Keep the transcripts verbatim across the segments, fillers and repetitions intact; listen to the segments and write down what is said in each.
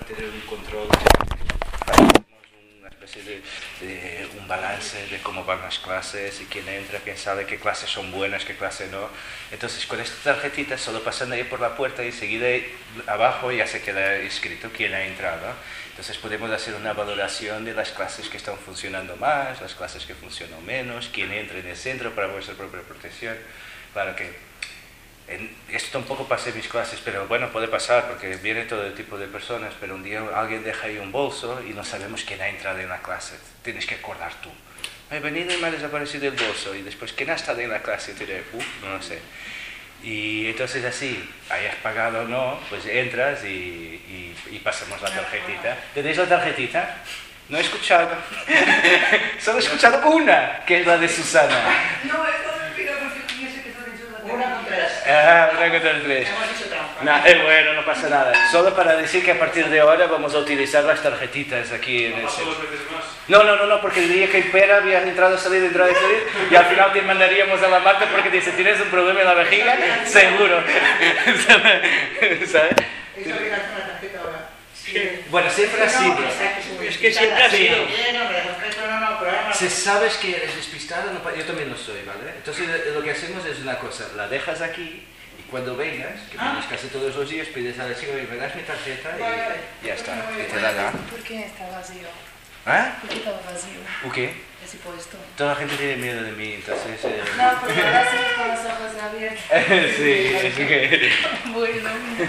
mantener un control, tenemos una especie de, de un balance de cómo van las clases y quién entra, quién sabe qué clases son buenas, qué clases no. Entonces con esta tarjetita, solo pasando ahí por la puerta y enseguida abajo ya se queda escrito quién ha entrado. Entonces podemos hacer una valoración de las clases que están funcionando más, las clases que funcionan menos, quién entra en el centro para vuestra propia protección. Claro que en, esto tampoco pasa en mis clases, pero bueno, puede pasar porque viene todo tipo de personas, pero un día alguien deja ahí un bolso y no sabemos quién ha entrado en la clase. Tienes que acordar tú. He venido y me ha desaparecido el bolso y después quién ha estado en la clase y te diré, uh, no lo sé. Y entonces así, hayas pagado o no, pues entras y, y, y pasamos la tarjetita. ¿Tenéis la tarjetita? No he escuchado. Solo he escuchado una, que es la de Susana. No, esto me pido porque yo sé que tú has dicho la Una con tres. Ah, una contra tres. Hemos dicho trampa. No, es bueno, no pasa nada. Solo para decir que a partir de ahora vamos a utilizar las tarjetitas aquí en el centro. No, no, no, no, porque el día que Pera había entrado, salido, entrado y salir, y al final te mandaríamos a la Marta porque dice, ¿tienes un problema en la vejiga? Seguro. ¿Sabes? Eso que hace la tarjeta ahora. Sí. Bueno, siempre ha sido. Es que siempre ha sido. Si sabes que eres despistado, no, pa- yo también lo soy, ¿vale? Entonces eh, lo que hacemos es una cosa, la dejas aquí y cuando vengas, que vienes casi todos los días, pides a la chica, me das mi tarjeta y ya está, y te la da. ¿Por qué está vacío? ¿Ah? ¿Por qué está vacío? ¿O qué? Ese puesto. Toda la gente tiene miedo de mí, entonces... Eh... No, porque ahora sí con los ojos abiertos. sí, es que... Bueno.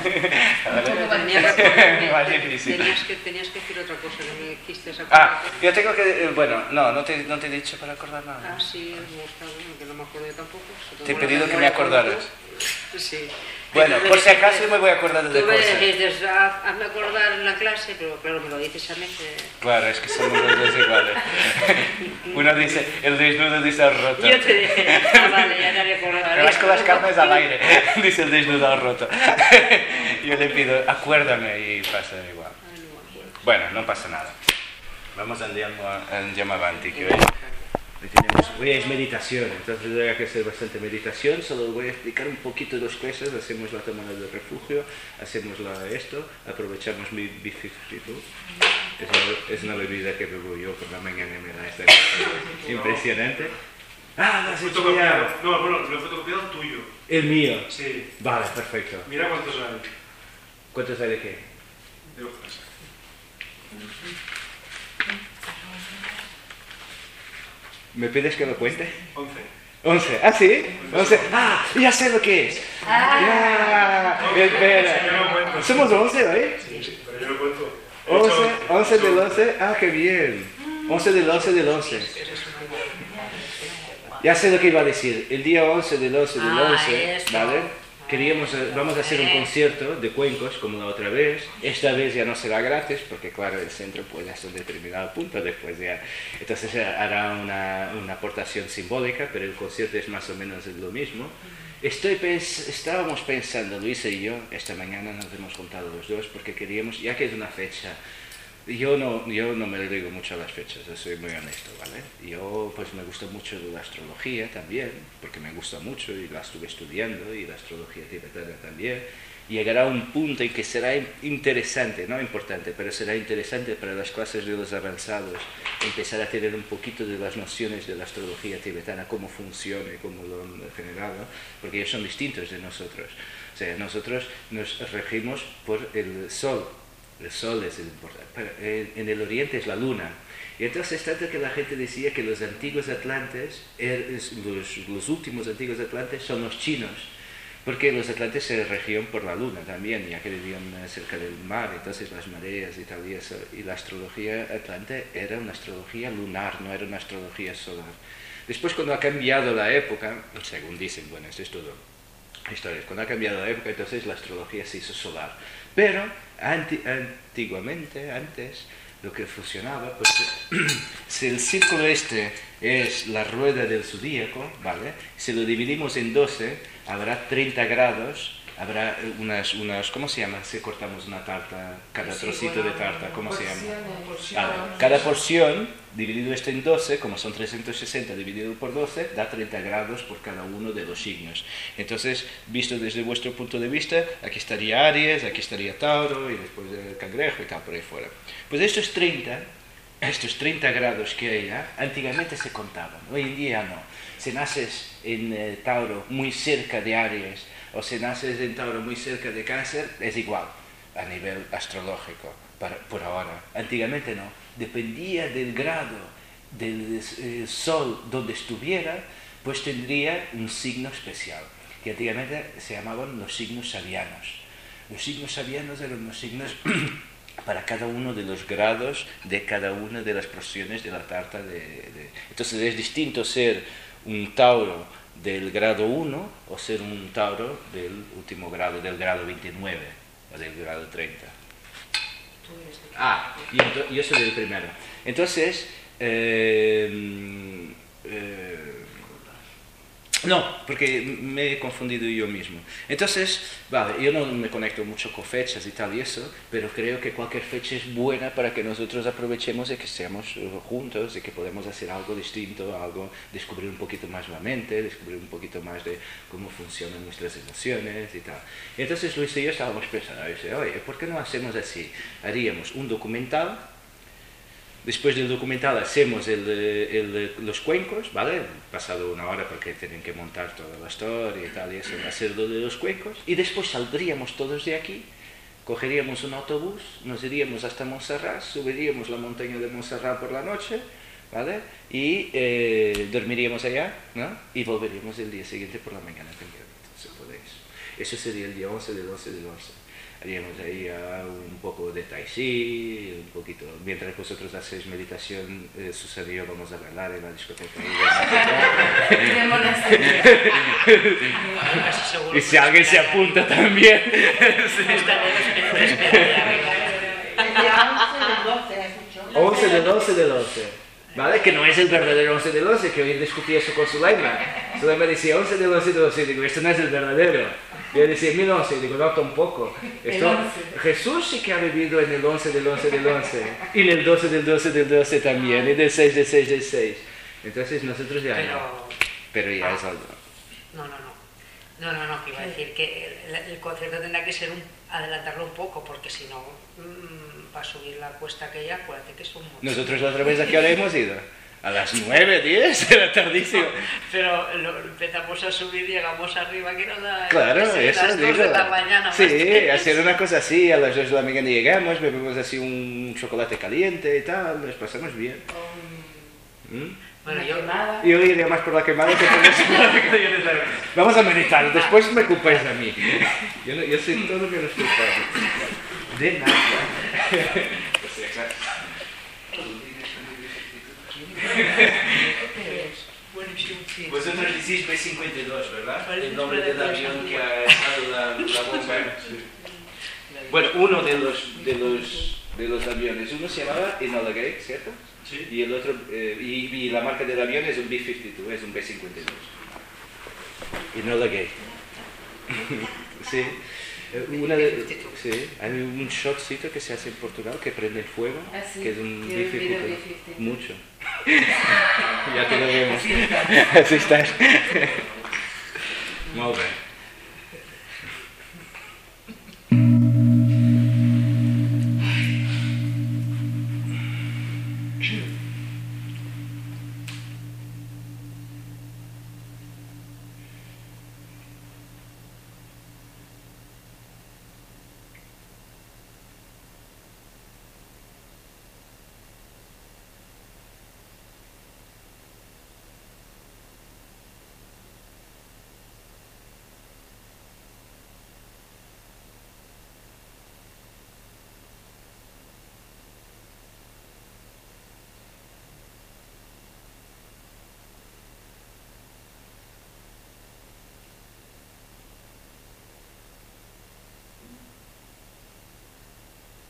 Tenías que, Más difícil. tenías, que, tenías que decir otra cosa que me dijiste esa Ah, yo tengo que... eh, bueno, no, no te, no te he dicho para acordar nada. Ah, sí, me gusta, bueno, que no me acuerdo tampoco. Te he pedido que me acordaras. Sí. Bueno, por si acaso me voy a acordar de Tú me cosas. dices, "Ah, hazme acordar en la clase", pero claro, me lo dices a mí que... Claro, es que somos los dos iguales. Uno dice, el desnudo dice al roto. Yo te dije, ah, vale, ya te recordaré. Me vas con las carnes al aire, dice el desnudo al roto. Yo le pido, acuérdame y pasa igual. Ay, no me acuerdo. Bueno, no pasa nada. Vamos al Andiamo Avanti, que hoy, hoy tenemos, hoy es meditación, entonces voy a hacer bastante meditación, solo voy a explicar un poquito dos cosas, hacemos la tomada del refugio, hacemos la, esto, aprovechamos mi bifidus, es una, es una bebida que bebo yo por la mañana y me da esta impresionante. Ah, lo has hecho Fotocopiado. ya. No, bueno, lo he fotocopiado tuyo. El mío. Sí. Vale, perfecto. Mira cuántos hay ¿Cuántos hay de qué? de hojas. ¿Me pides que lo cuente? Once. once. ¿Ah, sí? once. Ah, ya sé lo que es. Ah. Ya. Espera. Yo no cuento. ¿Somos once hoy? Sí, sí, pero yo lo cuento. once, once del once. Ah, qué bien. once del once del once. Ya sé lo que iba a decir. El día once del once del Ah, once, eso. ¿vale? Queríamos, eh, vamos a hacer un concierto de cuencos como la otra vez. Esta vez ya no será gratis porque claro, el centro puede hasta un determinado punto después ya. Entonces eh, hará una, una aportación simbólica, pero el concierto es más o menos lo mismo. Estoy pens estábamos pensando, Luisa y yo, esta mañana nos hemos juntado los dos porque queríamos, ya que es una fecha, yo no, yo no me dedico mucho a las fechas, soy muy honesto, ¿vale? Yo pues me gusta mucho la astrología también, porque me gusta mucho y la estuve estudiando, y la astrología tibetana también. Llegará un punto en que será interesante, no importante, pero será interesante para las clases de los avanzados empezar a tener un poquito de las nociones de la astrología tibetana, cómo funciona y cómo lo han generado, porque ellos son distintos de nosotros. O sea, nosotros nos regimos por el sol. El sol es el importante, pero en el oriente es la luna. Y entonces tanto que la gente decía que los antiguos atlantes, los, los últimos antiguos atlantes son los chinos, porque los atlantes se regían por la luna también, ya que vivían cerca del mar, entonces las mareas y tal y eso. Y la astrología atlante era una astrología lunar, no era una astrología solar. Después cuando ha cambiado la época, según dicen, bueno, esto es todo historias, cuando ha cambiado la época, entonces la astrología se hizo solar. Pero anti, antiguamente, antes, lo que funcionaba, pues si el círculo este es la rueda del zodíaco, ¿vale? Si lo dividimos en doce, habrá treinta grados habrá unas, unas, ¿cómo se llama? Si cortamos una tarta, cada Sí, trocito bueno, de tarta, ¿cómo se llama? porciones. Vale, cada porción, dividido esto en doce, como son trescientos sesenta dividido por doce, da treinta grados por cada uno de los signos. Entonces, visto desde vuestro punto de vista, aquí estaría Aries, aquí estaría Tauro, y después el Cangrejo y tal, por ahí fuera. Pues estos treinta, estos treinta grados que hay ya, antiguamente se contaban, hoy en día no. Si naces en eh, Tauro muy cerca de Aries, o si naces en Tauro muy cerca de Cáncer, es igual a nivel astrológico, para, por ahora. Antiguamente no, dependía del grado del eh, Sol donde estuviera, pues tendría un signo especial, que antiguamente se llamaban los signos sabianos. Los signos sabianos eran los signos para cada uno de los grados de cada una de las porciones de la tarta. De, de... Entonces es distinto ser un Tauro del grado uno o ser un Tauro del último grado, del grado veintinueve o del grado treinta. Ah, y ento- yo soy del primero. Entonces, eh, eh, no, porque me he confundido yo mismo. Entonces, vale, yo no me conecto mucho con fechas y tal y eso, pero creo que cualquier fecha es buena para que nosotros aprovechemos y que estemos juntos y que podemos hacer algo distinto, algo, descubrir un poquito más la mente, descubrir un poquito más de cómo funcionan nuestras emociones y tal. Y entonces Luis y yo estábamos pensando, dice, oye, ¿por qué no hacemos así? Haríamos un documental. Después del documental hacemos el, el, los cuencos, ¿vale? Pasado una hora porque tienen que montar toda la historia y tal, y eso, hacer lo de los cuencos. Y después saldríamos todos de aquí, cogeríamos un autobús, nos iríamos hasta Montserrat, subiríamos la montaña de Montserrat por la noche, ¿vale? Y eh, dormiríamos allá, ¿no? Y volveríamos el día siguiente por la mañana, si podéis. Eso sería el día once del once del once. Haríamos ahí uh, un poco de tai chi, un poquito, mientras vosotros hacéis meditación, eh, Susana y yo vamos a bailar en la discoteca. Y si alguien se apunta también. once del once del once, ¿vale? Que no es el verdadero once del once, que hoy discutí eso con Sulaima. Sulaima decía once del once del once, y digo, esto no es el verdadero. Y yo decía mil once, y digo, no, tampoco. Esto, Jesús sí que ha vivido en el once del once del once, y en el doce del doce del doce también, y del seis del seis del seis. Entonces nosotros ya Pero, no. Pero ya ah, es algo. No, no, no. No, no, no, que iba a decir que el, el concierto tendrá que ser un, adelantarlo un poco, porque si no, mmm, para subir la cuesta aquella, acuérdate que son muchos. Nosotros la otra vez a qué hora hemos ido. A las nueve, diez, era tardísimo. Pero lo, empezamos a subir, llegamos arriba, que nos da... Claro, que se- eso las digo. dos de la mañana. más Sí, que- hacer una cosa así, a las dos de la mañana llegamos, bebemos así un chocolate caliente y tal, nos pasamos bien. ¿Mm? Bueno, Una yo... quemada. Yo iría más por la quemada que por el chocolate caliente. Vamos a meditar, después me culpáis a mí. Yo, no, yo sé todo menos culpable. De nada. Vosotros decís B cincuenta y dos, ¿verdad? El nombre del avión que ha echado la, la bomba. Bueno, uno de los, de, los, de los aviones, uno se llamaba Enola Gay, ¿cierto? Sí. Y el otro, eh, y, y la marca del avión es un B cincuenta y dos, es un B cincuenta y dos. Enola Gay. Sí. Eh, Una de, sí, hay un shotcito que se hace en Portugal que prende el fuego, Ah, sí, que es un yo he vivido B cincuenta y dos. B cincuenta y dos. Mucho. Ya te lo vemos. Así estás. Muy bien.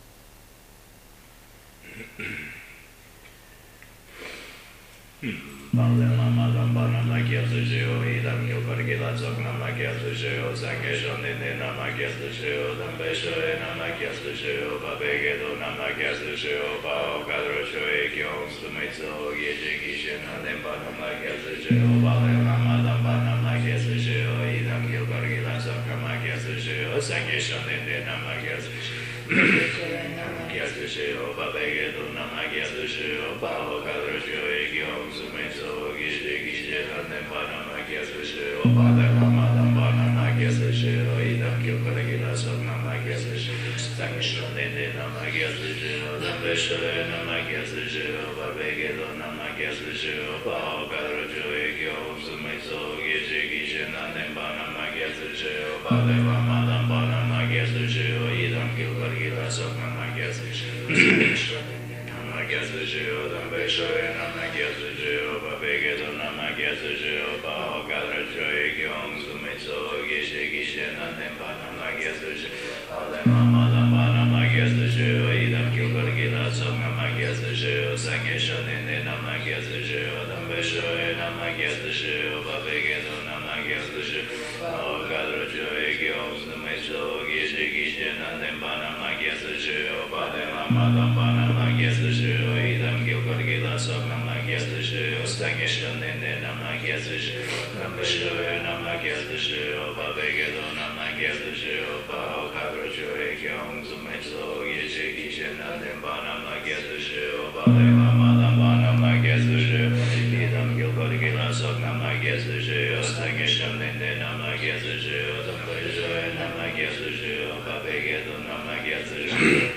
Hmm. Vale mama damba nama gyatsu shio idam gyokar gila tsok nama gyatsu shio sange shonene nama gyatsu shio dambe shoe nama gyatsu shio babe gedo nama gyatsu shio bao kadro shoe kyong sumitsu geje gishen ademba nama gyatsu shio vale mama damba nama gyatsu shio idam gyokar gila tsok nama gyatsu shio sange shonene nama gyatsu shio gyatsu shio babe gedo nama gyatsu shio bao kadro shoe kyong sumitsu geje gishen ademba nama gyatsu shio vale mama damba nama gyatsu shio idam gyokar gila tsok nama gyatsu shio sange shonene nama gyatsu shio dambe shoe nama gyatsu shio babe gedo nama gyatsu shio bao kadro shoe kyong sumitsu geje gishen ademba nama gyatsu shio vale mama damba nama gyatsu shio idam gyokar gila tsok nama gyatsu shio nama gyatsu shio dambe shoe nama gyatsu shio babe gedo nama gyatsu shio bao kadro shoe kyong sumitsu geje gishen ademba nama gyatsu shio vale mama damba nama gyatsu shio idam gyokar gila tsok nama gyatsu shio sange shonene nama gyatsu shio dambe shoe nama gyatsu shio babe gedo nama gyatsu shio bao kadro shoe kyong sumitsu geje gishen ademba nama gyatsu shio vale mama damba nama gyatsu shio idam gyokar gila tsok nama gyatsu shio sange shonene nama gyatsu shio dambe shoe nama gyatsu shio babe gedo nama gyatsu shio bao kadro shoe kyong sumitsu geje gishen ademba nama gyatsu shio vale mama damba nama gyatsu shio idam gyokar gila tsok nama gyatsu shio sange shonene nama gyatsu shio dambe shoe nama gyatsu shio babe gedo nama gyatsu shio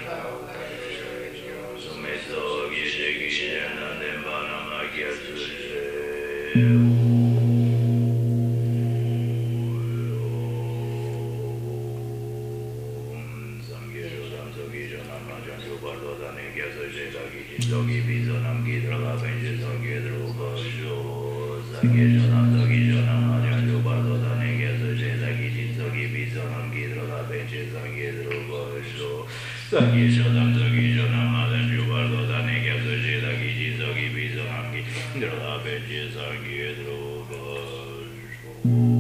sumitsu geje gishen ademba nama gyatsu shio Zogi bizo nam gidra la benje zogi drugo sho zagi jonam zogi jonam ajan jo bardo da nege zoge zagi zogi bizo nam gidra la benje zogi drugo sho zagi jonam zogi jonam ajan jo bardo da nege zoge zagi zogi bizo nam gidra la benje zogi drugo sho.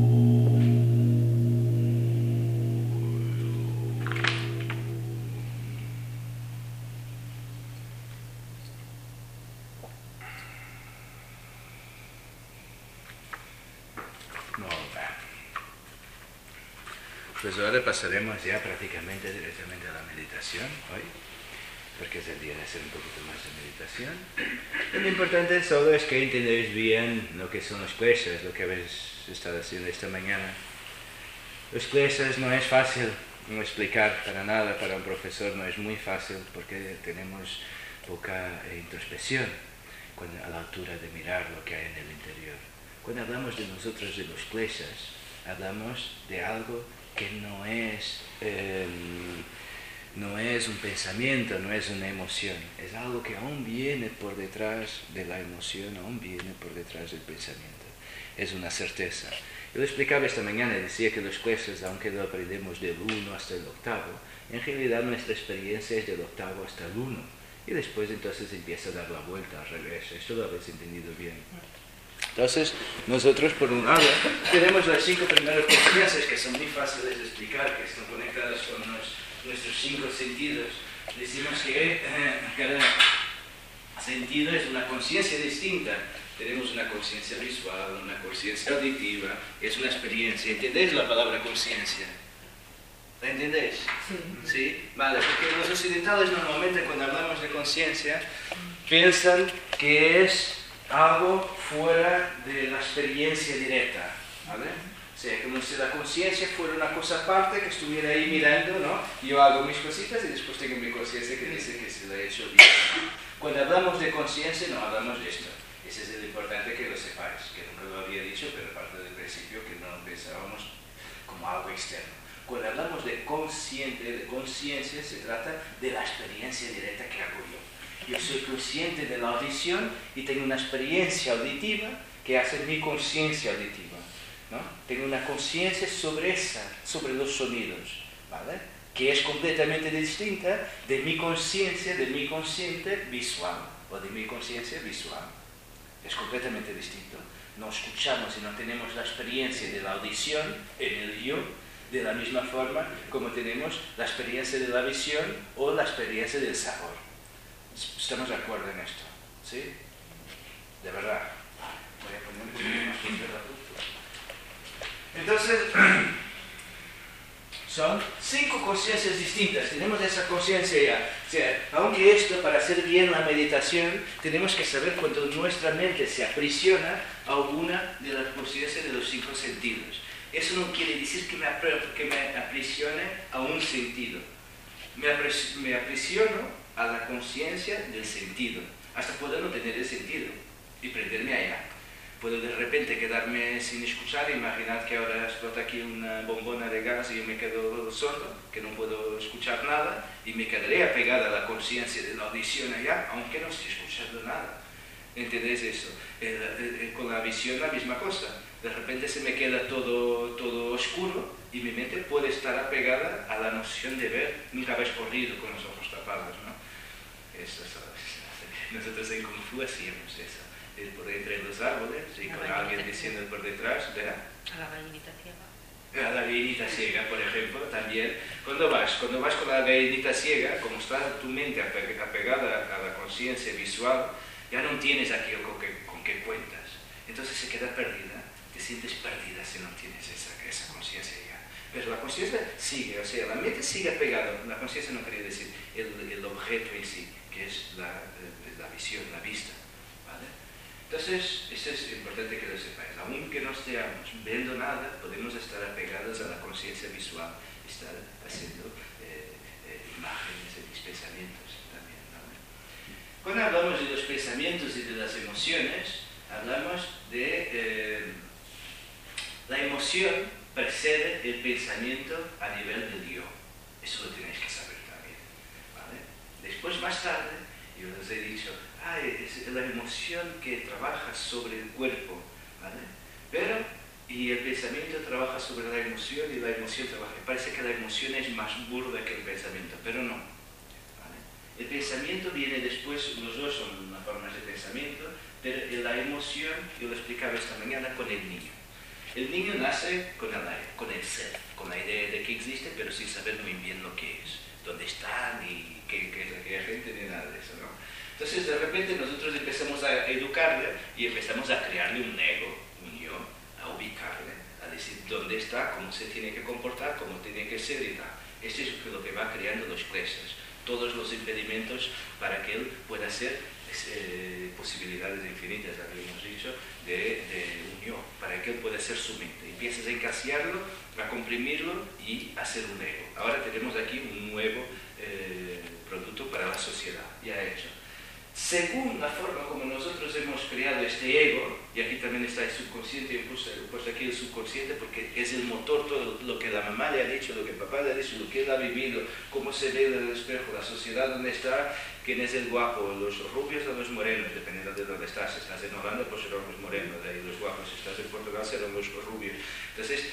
Pues ahora pasaremos ya prácticamente directamente a la meditación hoy, porque es el día de hacer un poquito más de meditación. Y lo importante solo es que entendáis bien lo que son los kleshas, lo que habéis estado haciendo esta mañana. Los kleshas no es fácil no explicar para nada, para un profesor no es muy fácil porque tenemos poca introspección cuando, a la altura de mirar lo que hay en el interior. Cuando hablamos de nosotros de los kleshas, hablamos de algo que no es, eh, no es un pensamiento, no es una emoción, es algo que aún viene por detrás de la emoción, aún viene por detrás del pensamiento, es una certeza. Yo lo explicaba esta mañana, decía que los kleshas, aunque lo aprendemos del uno hasta el octavo, en realidad nuestra experiencia es del octavo hasta el uno, y después entonces empieza a dar la vuelta al revés. Esto lo habéis entendido bien. Entonces, nosotros por un lado tenemos las cinco primeras conciencias que son muy fáciles de explicar, que están conectadas con los, nuestros cinco sentidos. Decimos que eh, cada sentido es una conciencia distinta. Tenemos una conciencia visual, una conciencia auditiva, es una experiencia. ¿Entendéis la palabra conciencia? ¿La entendéis? Sí. ¿Sí? Vale, porque los occidentales normalmente cuando hablamos de conciencia piensan que es algo fuera de la experiencia directa, ¿vale? O sea, como si la conciencia fuera una cosa aparte que estuviera ahí mirando, ¿no? Yo hago mis cositas y después tengo mi conciencia que dice que se lo he hecho bien. Cuando hablamos de conciencia no hablamos de esto. Ese es lo importante que lo sepáis, que nunca lo había dicho, pero parte del principio que no pensábamos como algo externo. Cuando hablamos de consciente, de conciencia, se trata de la experiencia directa que hago yo. Yo soy consciente de la audición y tengo una experiencia auditiva que hace mi conciencia auditiva, ¿no? Tengo una conciencia sobre esa, sobre los sonidos, ¿vale? Que es completamente distinta de mi conciencia, de mi consciente visual o de mi conciencia visual, es completamente distinto. No escuchamos y no tenemos la experiencia de la audición en el yo de la misma forma como tenemos la experiencia de la visión o la experiencia del sabor. ¿Estamos de acuerdo en esto? ¿Sí? De verdad. Voy a poner un poquito más de la luz. Entonces, son cinco conciencias distintas. Tenemos esa conciencia ya. O sea, aunque esto, para hacer bien la meditación, tenemos que saber cuando nuestra mente se aprisiona a alguna de las conciencias de los cinco sentidos. Eso no quiere decir que me, que me aprisione a un sentido. Me, apres me aprisiono a la conciencia del sentido, hasta poder no tener el sentido y prenderme allá. Puedo de repente quedarme sin escuchar, imaginad que ahora explota aquí una bombona de gas y yo me quedo sordo, que no puedo escuchar nada, y me quedaré apegada a la conciencia de la audición allá, aunque no esté escuchando nada. ¿Entendéis eso? El, el, el, con la visión la misma cosa. De repente se me queda todo, todo oscuro y mi mente puede estar apegada a la noción de ver. Nunca habéis corrido con los ojos tapados, ¿no? Eso, eso, eso. Nosotros en Kung Fu hacíamos eso. Ir por entre los árboles y con alguien diciendo por detrás, ¿verdad? A la gallinita ciega. A la gallinita ciega, por ejemplo, también. Cuando vas, cuando vas con la gallinita ciega, como está tu mente apegada a la conciencia visual, ya no tienes aquello con que, con que cuentas. Entonces se queda perdida. Te sientes perdida si no tienes esa, esa conciencia ya. Pero la conciencia sigue, o sea, la mente sigue apegada. La conciencia no quería decir el, el objeto en sí, que es la, la visión, la vista. ¿Vale? Entonces, esto es importante que lo sepáis. Aunque no estemos viendo nada, podemos estar apegados a la conciencia visual, estar haciendo eh, eh, imágenes y mis pensamientos también. ¿Vale? Cuando hablamos de los pensamientos y de las emociones, hablamos de eh, la emoción precede el pensamiento a nivel del yo. Eso lo tenéis que saber también. ¿Vale? Después, más tarde, yo os he dicho, ah, es la emoción que trabaja sobre el cuerpo, ¿vale? Pero, y el pensamiento trabaja sobre la emoción y la emoción trabaja. Parece que la emoción es más burda que el pensamiento, pero no. ¿Vale? El pensamiento viene después, los dos son las formas de pensamiento, pero la emoción, yo lo explicaba esta mañana con el niño. El niño nace con el, con el ser, con la idea de que existe, pero sin saber muy bien lo que es, dónde está, ni qué, qué es aquella gente, ni nada de eso, ¿no? Entonces, de repente, nosotros empezamos a educarle y empezamos a crearle un ego, un yo, a ubicarle, a decir dónde está, cómo se tiene que comportar, cómo tiene que ser y tal. Esto es lo que va creando los kleshas, todos los impedimentos para que él pueda hacer eh, posibilidades infinitas, habíamos dicho, de, de un yo, para que él pueda ser su mente. Empiezas a encasillarlo, a comprimirlo y a hacer un ego. Ahora tenemos aquí un nuevo eh, producto para la sociedad, ya hecho. Según la forma como nosotros hemos creado este ego, y aquí también está el subconsciente, he puesto, he puesto aquí el subconsciente porque es el motor, todo lo que la mamá le ha dicho, lo que el papá le ha dicho, lo que él ha vivido, cómo se ve en el espejo, la sociedad donde está, quién es el guapo, los rubios o los morenos, dependiendo de dónde estás. Si estás en Holanda, pues serán los morenos, y los guapos. Si estás en Portugal, serán los rubios. Entonces,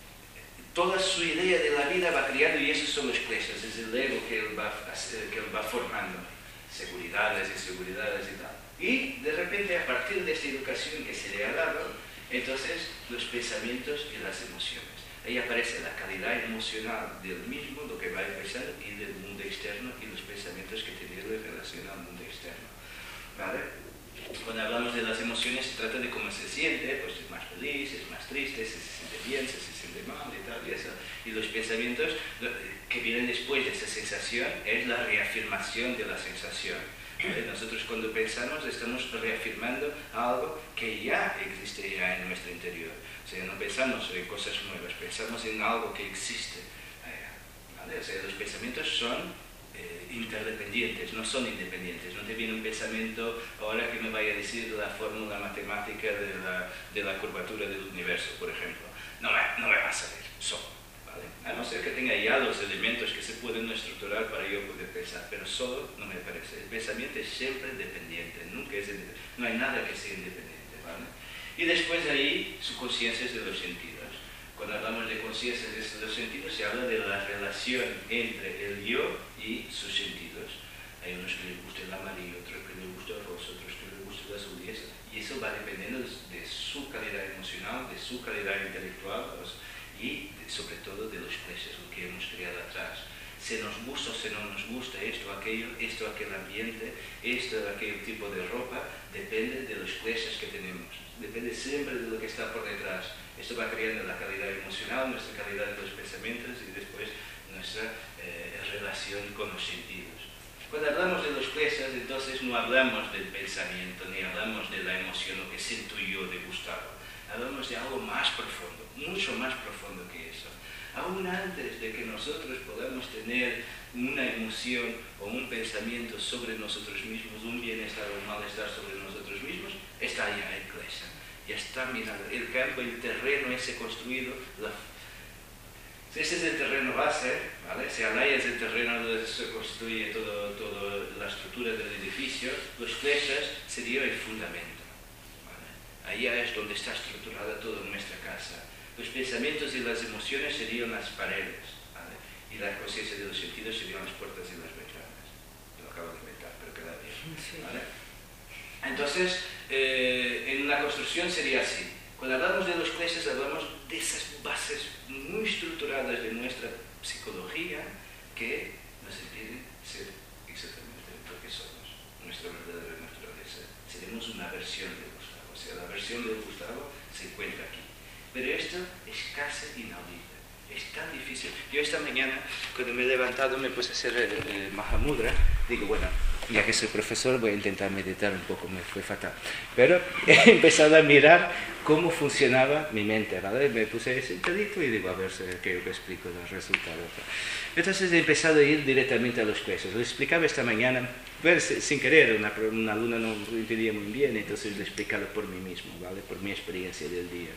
toda su idea de la vida va creando, y esos son los kleshas, es el ego que él va, que él va formando. Seguridades, inseguridades y tal. Y de repente, a partir de esta educación que se le ha dado, entonces los pensamientos y las emociones. Ahí aparece la calidad emocional del mismo, lo que va a empezar, y del mundo externo y los pensamientos que tienen relación al mundo externo. ¿Vale? Cuando hablamos de las emociones, se trata de cómo se siente, pues es más feliz, es más triste, si se siente bien, si se siente mal y tal, y eso. Y los pensamientos que vienen después de esa sensación es la reafirmación de la sensación. ¿Vale? Nosotros cuando pensamos estamos reafirmando algo que ya existe ya en nuestro interior. O sea, no pensamos en cosas nuevas, pensamos en algo que existe. ¿Vale? O sea, los pensamientos son Eh, interdependientes, no son independientes. No te viene un pensamiento ahora que me vaya a decir la fórmula matemática de la, de la curvatura del universo, por ejemplo. No me, no me va a salir solo, ¿vale? A no ser que tenga ya los elementos que se pueden estructurar para yo poder pensar, pero solo no me parece. El pensamiento es siempre dependiente, nunca es independiente. No hay nada que sea independiente, ¿vale? Y después de ahí, su conciencia es de los sentidos. Cuando hablamos de conciencia de estos dos sentidos, se habla de la relación entre el yo y sus sentidos. Hay unos que les gusta el amarillo, otros que les gusta el rosa, otros que les gusta el azul, y eso, y eso va dependiendo de su calidad emocional, de su calidad intelectual y sobre todo de los clichés que hemos creado atrás. Si nos gusta o si no nos gusta esto, aquello, esto, aquel ambiente, esto, aquel tipo de ropa, depende de los clichés que tenemos. Depende siempre de lo que está por detrás. Esto va creando la calidad emocional, nuestra calidad de los pensamientos y después nuestra eh, relación con los sentidos. Cuando hablamos de los clichés, entonces no hablamos del pensamiento, ni hablamos de la emoción, lo que siento yo de Gustavo. Hablamos de algo más profundo, mucho más profundo que eso. Aún antes de que nosotros podamos tener una emoción o un pensamiento sobre nosotros mismos, un bienestar o un malestar sobre nosotros mismos, está ya el cliché. Ya está mirando el campo, el terreno ese construido. La... Ese es el terreno base, ¿vale? Si allá es el terreno donde se construye toda todo la estructura del edificio, los clichés serían el fundamento. ¿Vale? Ahí es donde está estructurada toda nuestra casa. Los pensamientos y las emociones serían las paredes, ¿vale? Y la conciencia de los sentidos serían las puertas y las ventanas. Lo acabo de inventar, pero queda bien, ¿vale? Entonces, eh, en la construcción sería así. Cuando hablamos de los clichés, hablamos de esas bases muy estructuradas de nuestra psicología que nos impiden ser exactamente lo que somos, nuestra verdadera naturaleza. Seremos una versión de Gustavo, o sea, la versión de Gustavo se encuentra aquí. Pero esto es casi inaudible, es tan difícil. Yo esta mañana, cuando me he levantado, me puse a hacer el, el Mahamudra. Digo, bueno, ya que soy profesor, voy a intentar meditar un poco, me fue fatal. Pero he empezado a mirar cómo funcionaba mi mente, ¿vale? Me puse sentadito y digo, a ver si creo que explico los resultados. Entonces he empezado a ir directamente a los clichés. Lo explicaba esta mañana, pues, sin querer, una, una alumna no lo entendía muy bien, entonces lo he explicado por mí mismo, ¿vale? Por mi experiencia del día.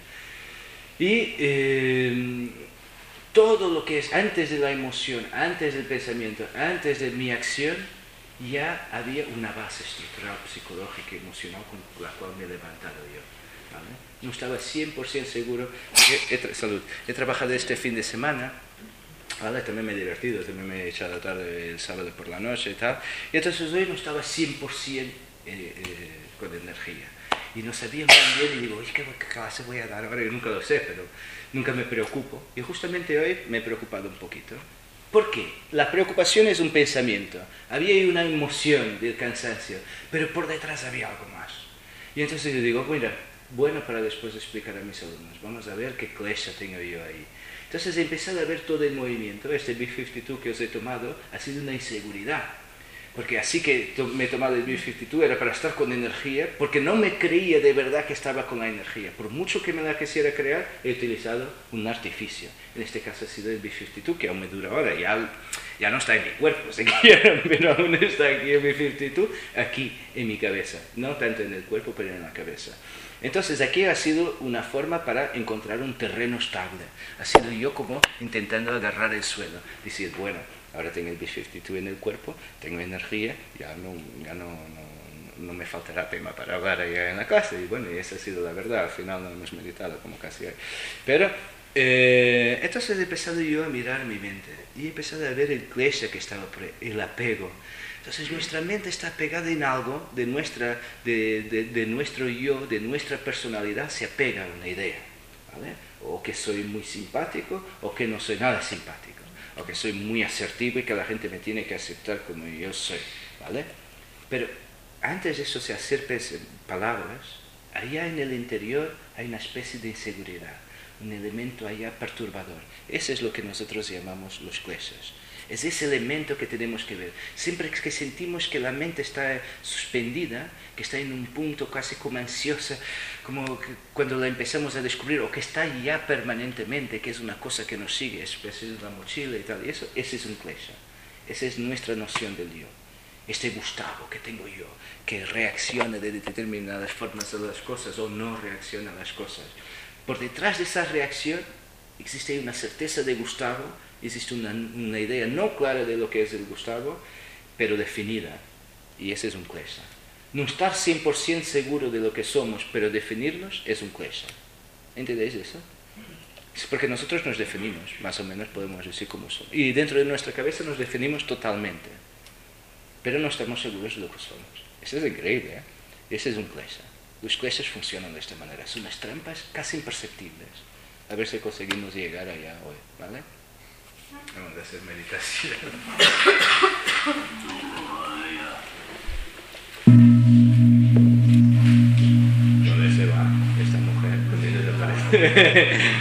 Y eh, todo lo que es antes de la emoción, antes del pensamiento, antes de mi acción, ya había una base estructural, psicológica y emocional con la cual me he levantado yo, ¿vale? No estaba cien por ciento seguro. He, he, salud. He trabajado este fin de semana, ¿vale? También me he divertido, también me he echado tarde el sábado por la noche y tal. Y entonces hoy no estaba cien por ciento eh, eh, con energía. Y no sabía muy bien y digo, ¿qué, ¿qué clase voy a dar ahora? Yo nunca lo sé, pero nunca me preocupo. Y justamente hoy me he preocupado un poquito. ¿Por qué? La preocupación es un pensamiento. Había una emoción del cansancio, pero por detrás había algo más. Y entonces yo digo, mira, bueno para después explicar a mis alumnos. Vamos a ver qué cliché tengo yo ahí. Entonces he empezado a ver todo el movimiento. Este B cincuenta y dos que os he tomado ha sido una inseguridad. Porque así que me he tomado el B cincuenta y dos era para estar con energía, porque no me creía de verdad que estaba con la energía. Por mucho que me la quisiera crear, he utilizado un artificio. En este caso ha sido el B cincuenta y dos, que aún me dura ahora. Ya, ya no está en mi cuerpo, si quieren, pero aún está aquí el B cincuenta y dos, aquí en mi cabeza. No tanto en el cuerpo, pero en la cabeza. Entonces aquí ha sido una forma para encontrar un terreno estable. Ha sido yo como intentando agarrar el suelo. Decir, bueno, ahora tengo el B cincuenta y dos en el cuerpo, tengo energía, ya no, ya no, no, no me faltará tema para hablar allá en la clase. Y bueno, y esa ha sido la verdad, al final no hemos meditado como casi hoy. Pero, eh, entonces he empezado yo a mirar mi mente y he empezado a ver el cliché que estaba por ahí, el apego. Entonces nuestra mente está pegada en algo de, nuestra, de, de, de nuestro yo, de nuestra personalidad, se apega a una idea, ¿vale? O que soy muy simpático o que no soy nada simpático. O que soy muy asertivo y que la gente me tiene que aceptar como yo soy, ¿vale? Pero antes de eso, de hacer palabras, allá en el interior hay una especie de inseguridad, un elemento allá perturbador. Ese es lo que nosotros llamamos los clichés. Es ese elemento que tenemos que ver. Siempre que sentimos que la mente está suspendida, que está en un punto casi como ansiosa, como que cuando la empezamos a descubrir, o que está ya permanentemente, que es una cosa que nos sigue, es la mochila y tal, y eso, ese es un cliché. Esa es nuestra noción del yo. Este Gustavo que tengo yo, que reacciona de determinadas formas a las cosas o no reacciona a las cosas. Por detrás de esa reacción existe una certeza de Gustavo, existe una, una idea no clara de lo que es el Gustavo, pero definida. Y ese es un cliché. No estar cien por ciento seguro de lo que somos, pero definirnos es un cliché. ¿Entendéis eso? Es porque nosotros nos definimos, más o menos podemos decir cómo somos. Y dentro de nuestra cabeza nos definimos totalmente. Pero no estamos seguros de lo que somos. Eso es increíble, ¿eh? Ese es un cliché. Los jueces funcionan de esta manera, son unas trampas casi imperceptibles. A ver si conseguimos llegar allá hoy, ¿vale? Vamos a hacer meditación. ¿Dónde se va esta mujer? ¿Dónde desaparece?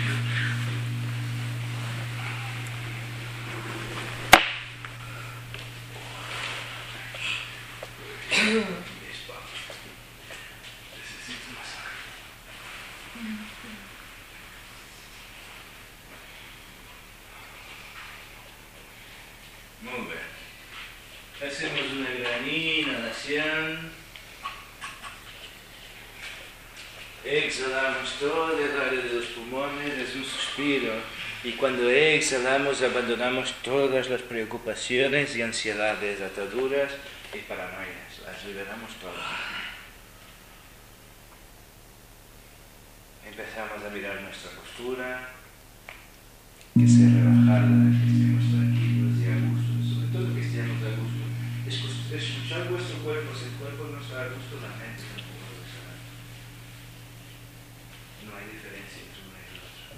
Muy bien. Hacemos una gran inhalación. Exhalamos todo el área de los pulmones, es un suspiro. Y cuando exhalamos, abandonamos todas las preocupaciones y ansiedades, ataduras y paranoias. Las liberamos todas. Empezamos a mirar nuestra postura, que sea relajada, que estemos tranquilos y a gusto, sobre todo que estemos a gusto. Escu- Escuchar vuestro cuerpo, si el cuerpo no está a gusto, la mente tampoco lo está. No hay diferencia entre uno y el otro.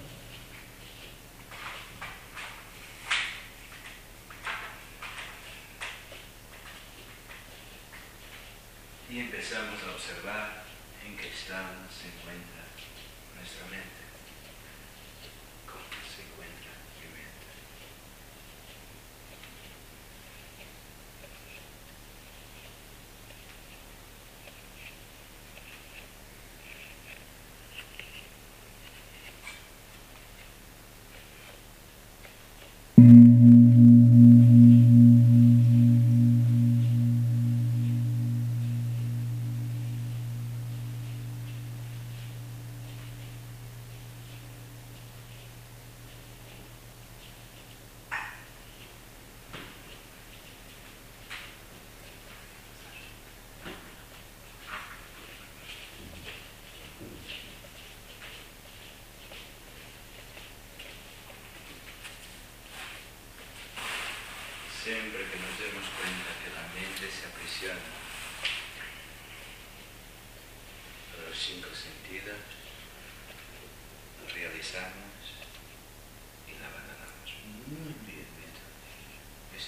Y empezamos a observar en qué estado se encuentra nuestra mente. ¿Cómo se encuentra mi mente? Siempre que nos demos cuenta que la mente se aprisiona a los cinco sentidos, lo realizamos y la abandonamos. Muy bien, esto. Esto.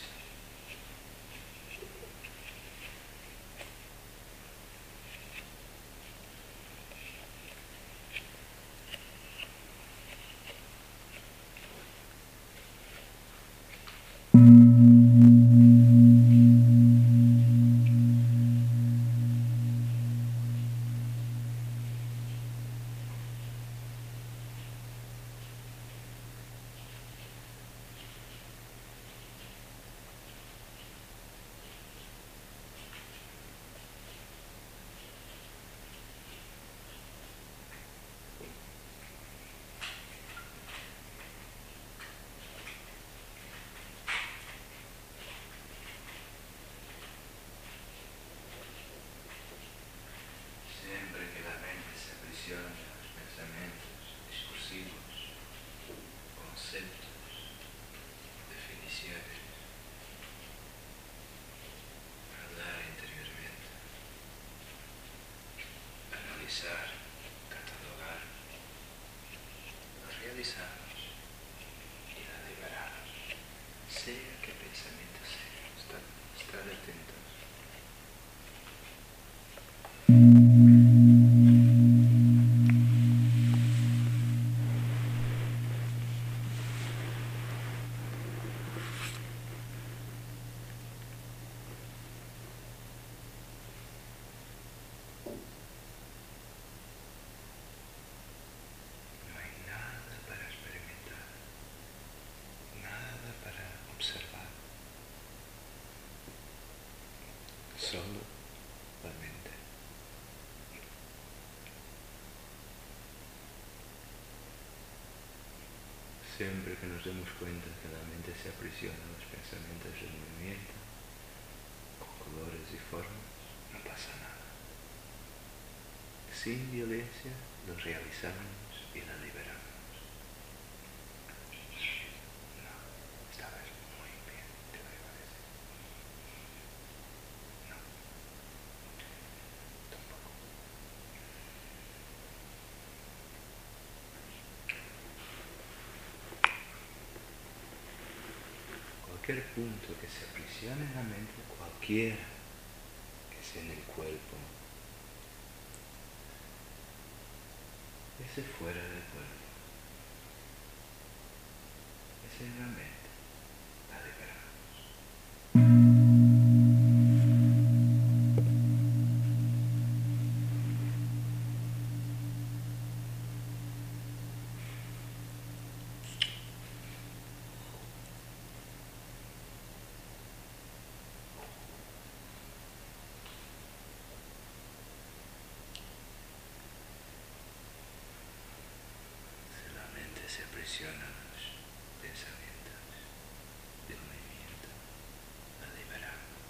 Siempre que la mente se aprisiona a los pensamientos discursivos, conceptos, definiciones, hablar interiormente, analizar, catalogar, lo realizamos y la liberamos, sea que pensamiento sea. Estad, estad atentos. No hay nada para experimentar, nada para observar, solo la mente. Siempre que nos demos cuenta que la mente se aprisiona a los pensamientos en movimiento, con colores y formas, no pasa nada. Sin violencia lo realizamos y la liberamos. No, esta vez muy bien, te lo iba a decir. No, tampoco. cualquier punto que se aprisione en la mente, cualquiera que sea en el cuerpo, ese fuera del cuerpo, ese es la mente, la liberamos. Se aprisionan los pensamientos del movimiento, la liberamos.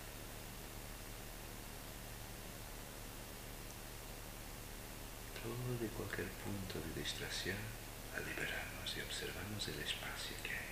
Todo de cualquier punto de distracción la liberamos y observamos el espacio que hay.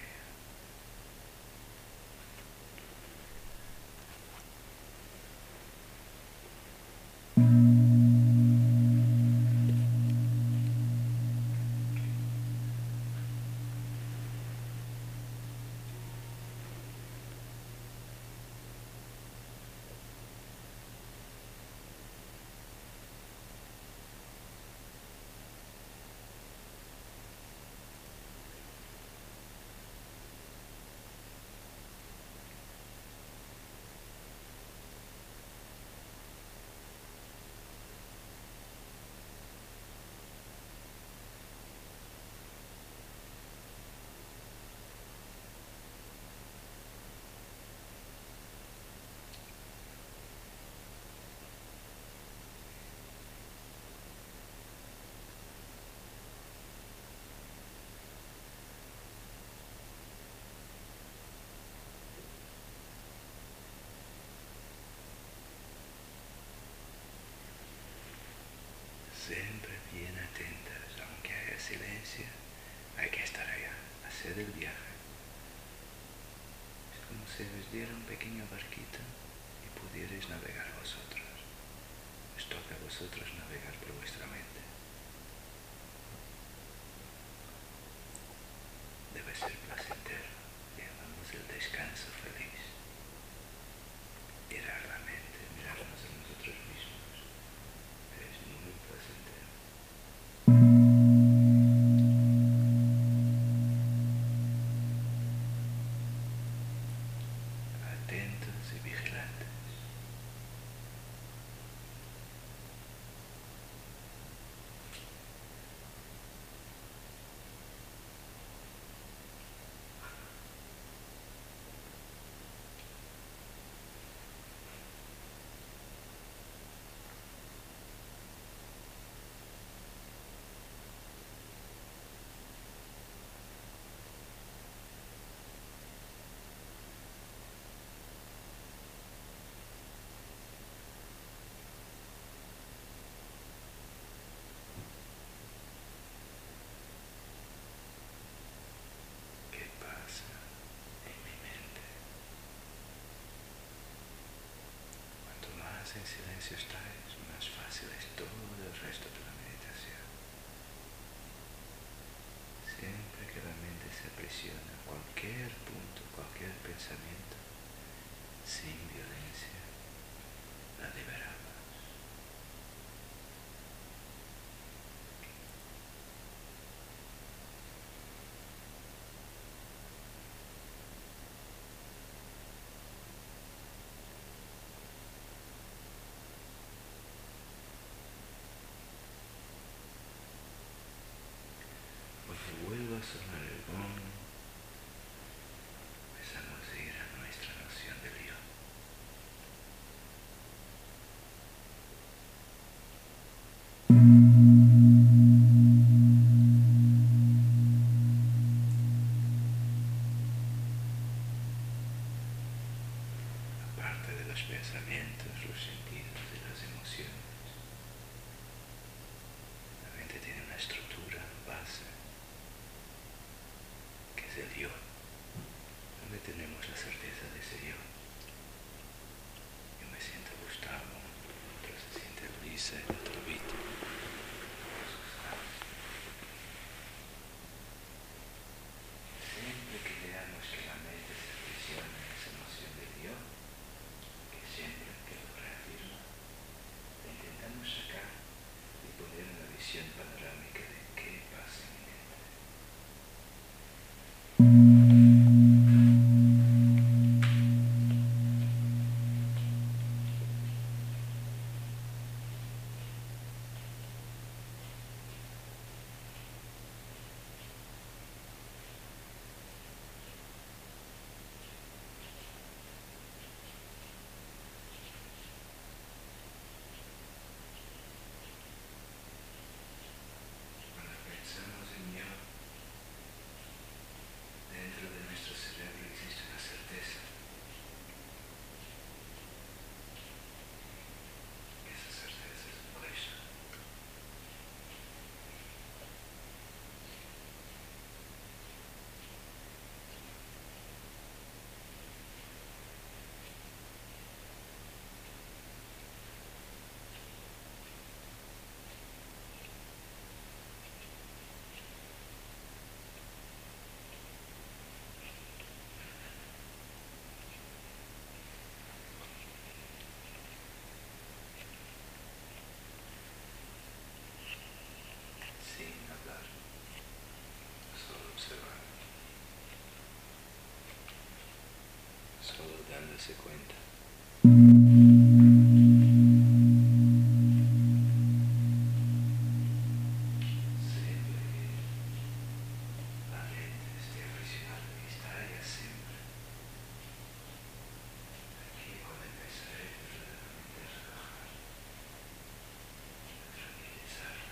Siempre bien atentas, aunque haya silencio, hay que estar allá, hacer el viaje. Es como si os diera un pequeño barquito y pudierais navegar vosotros. Os toca a vosotros navegar por vuestra mente. Debe ser placentero, llamamos el descanso feliz. Mirar la mente, mirarnos a nosotros mismos. Es muy placentero. Atentos y vigilantes. ¿Qué pasa en mi mente? Cuanto más en silencio estáis, más fácil es todo el resto de la meditación. Siempre que la mente se aprisiona a cualquier punto, cualquier pensamiento, sin violencia, la liberamos. Cuando vuelva a sonar el gong, empezamos a ir a nuestra noción de lío. Aparte de los pensamientos, los sentidos y las emociones, la mente tiene una estructura base que es el yo, donde tenemos la certeza de ese yo. Yo me siento Gustavo, otro se siente Luisa, el otro Vito. Siempre que veamos que la mente se darse cuenta. Siempre que la mente esté aprisionada, que está allá siempre. Aquí cuando empezaré verdaderamente a relajar, a tranquilizarla.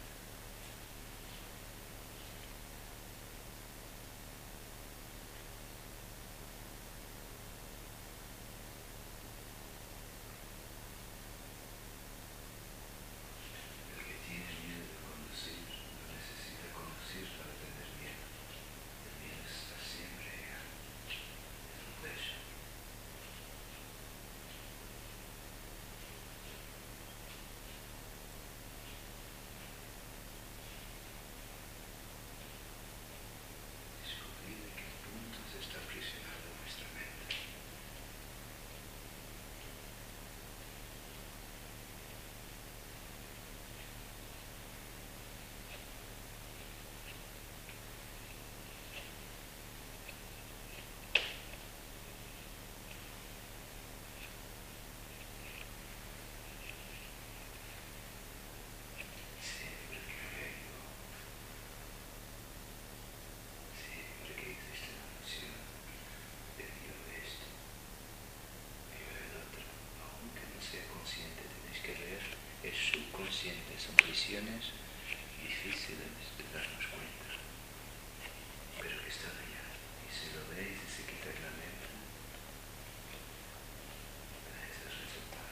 El que tiene miedo de conducir no necesita conducir para tener miedo. El miedo está siempre allá. Es un déjà. Descubrir en qué puntos está aprisionada nuestra mente. Siempre que vengo, siempre que existe una emoción, debido a esto, debido al otro, aunque no sea consciente, tenéis que ver, es subconsciente, son visiones difíciles de darnos cuenta, pero que están allá, y si lo veis y se quita de la mente, tenéis el resultado.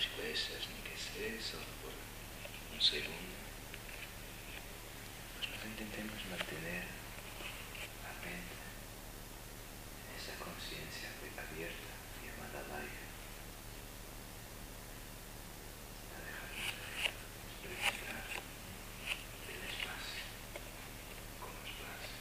dos cosas, ni qué sé, solo por un segundo. Pues nos intentemos mantener la mente en esa conciencia abierta, llamada al aire. A dejarnos experimentar el espacio como espacio.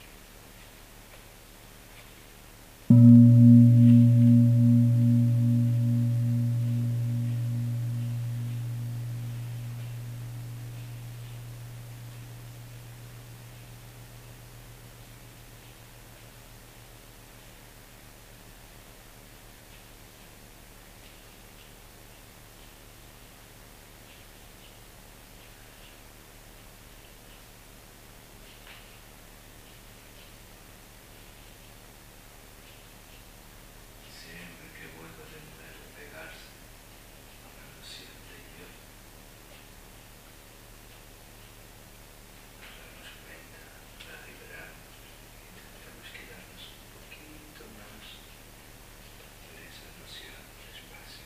Siempre que vuelva de nuevo a pegarse a la noción de yo, nos damos cuenta, la liberamos y tendremos que darnos un poquito más de esa noción de espacio.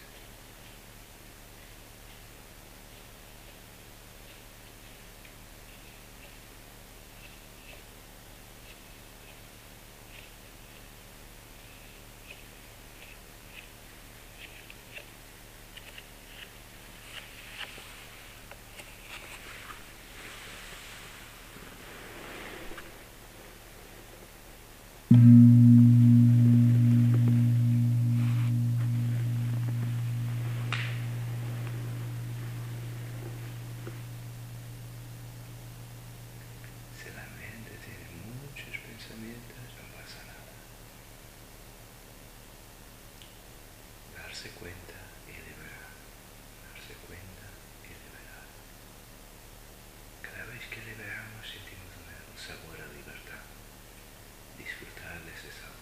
Si la mente tiene muchos pensamientos, no pasa nada. Darse cuenta y liberar. Darse cuenta y liberar. Cada vez que liberamos sentimos un sabor a libertad. Disfrutar de ese sabor.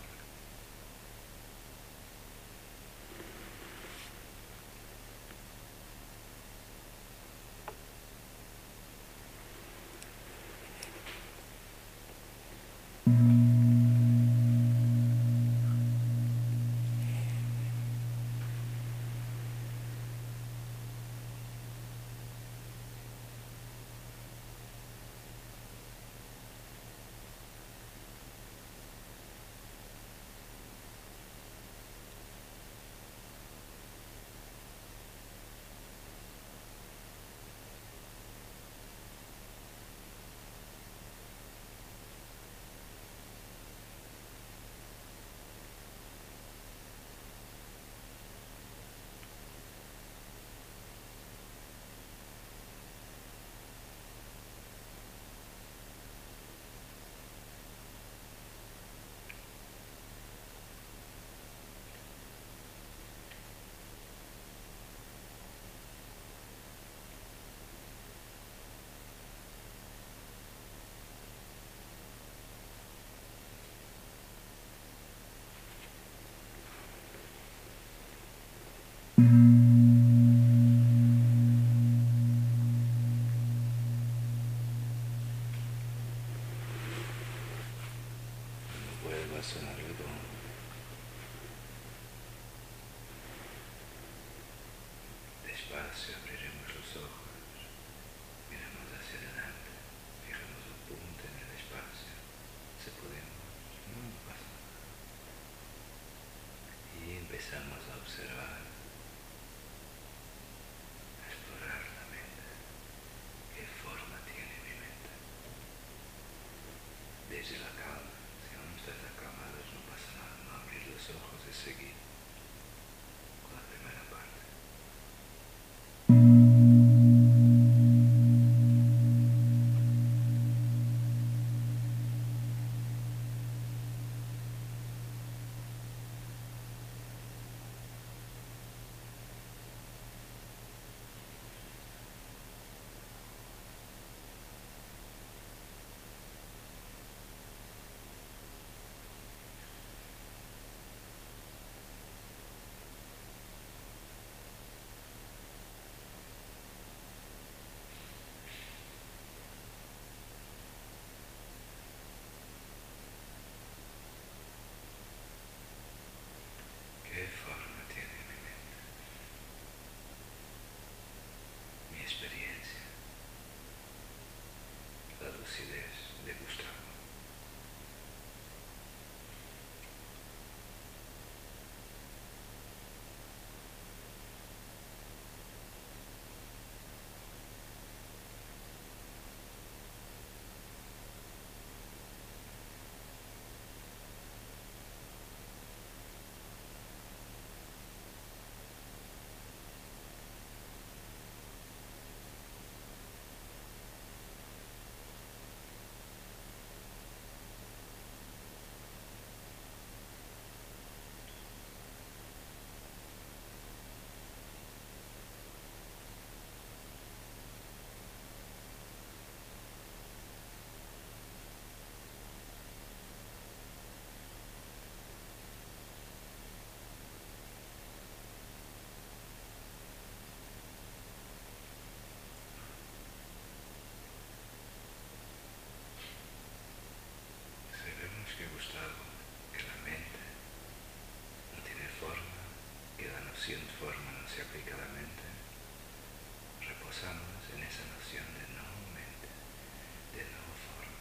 se aplica a la mente, reposamos en esa noción de no mente, de no forma.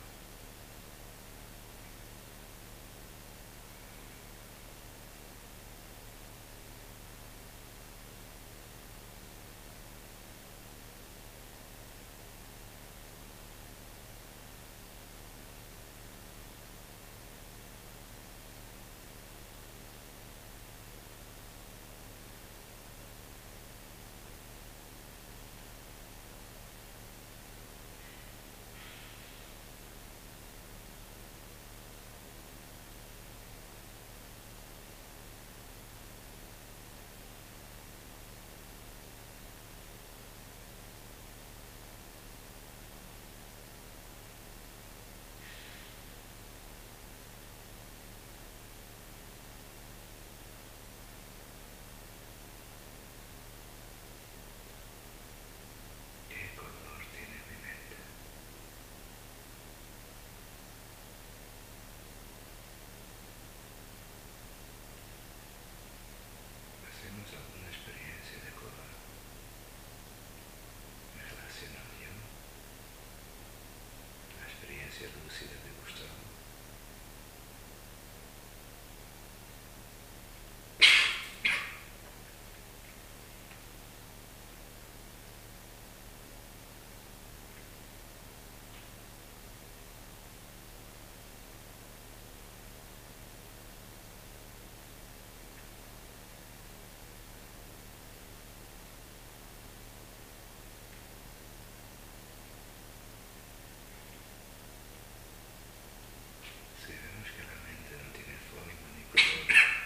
¿Qué color tiene mi mente? Hacemos alguna experiencia de color. Me relaciono yo, la experiencia lúcida de Gustavo. Si vemos que la mente no tiene forma ni color,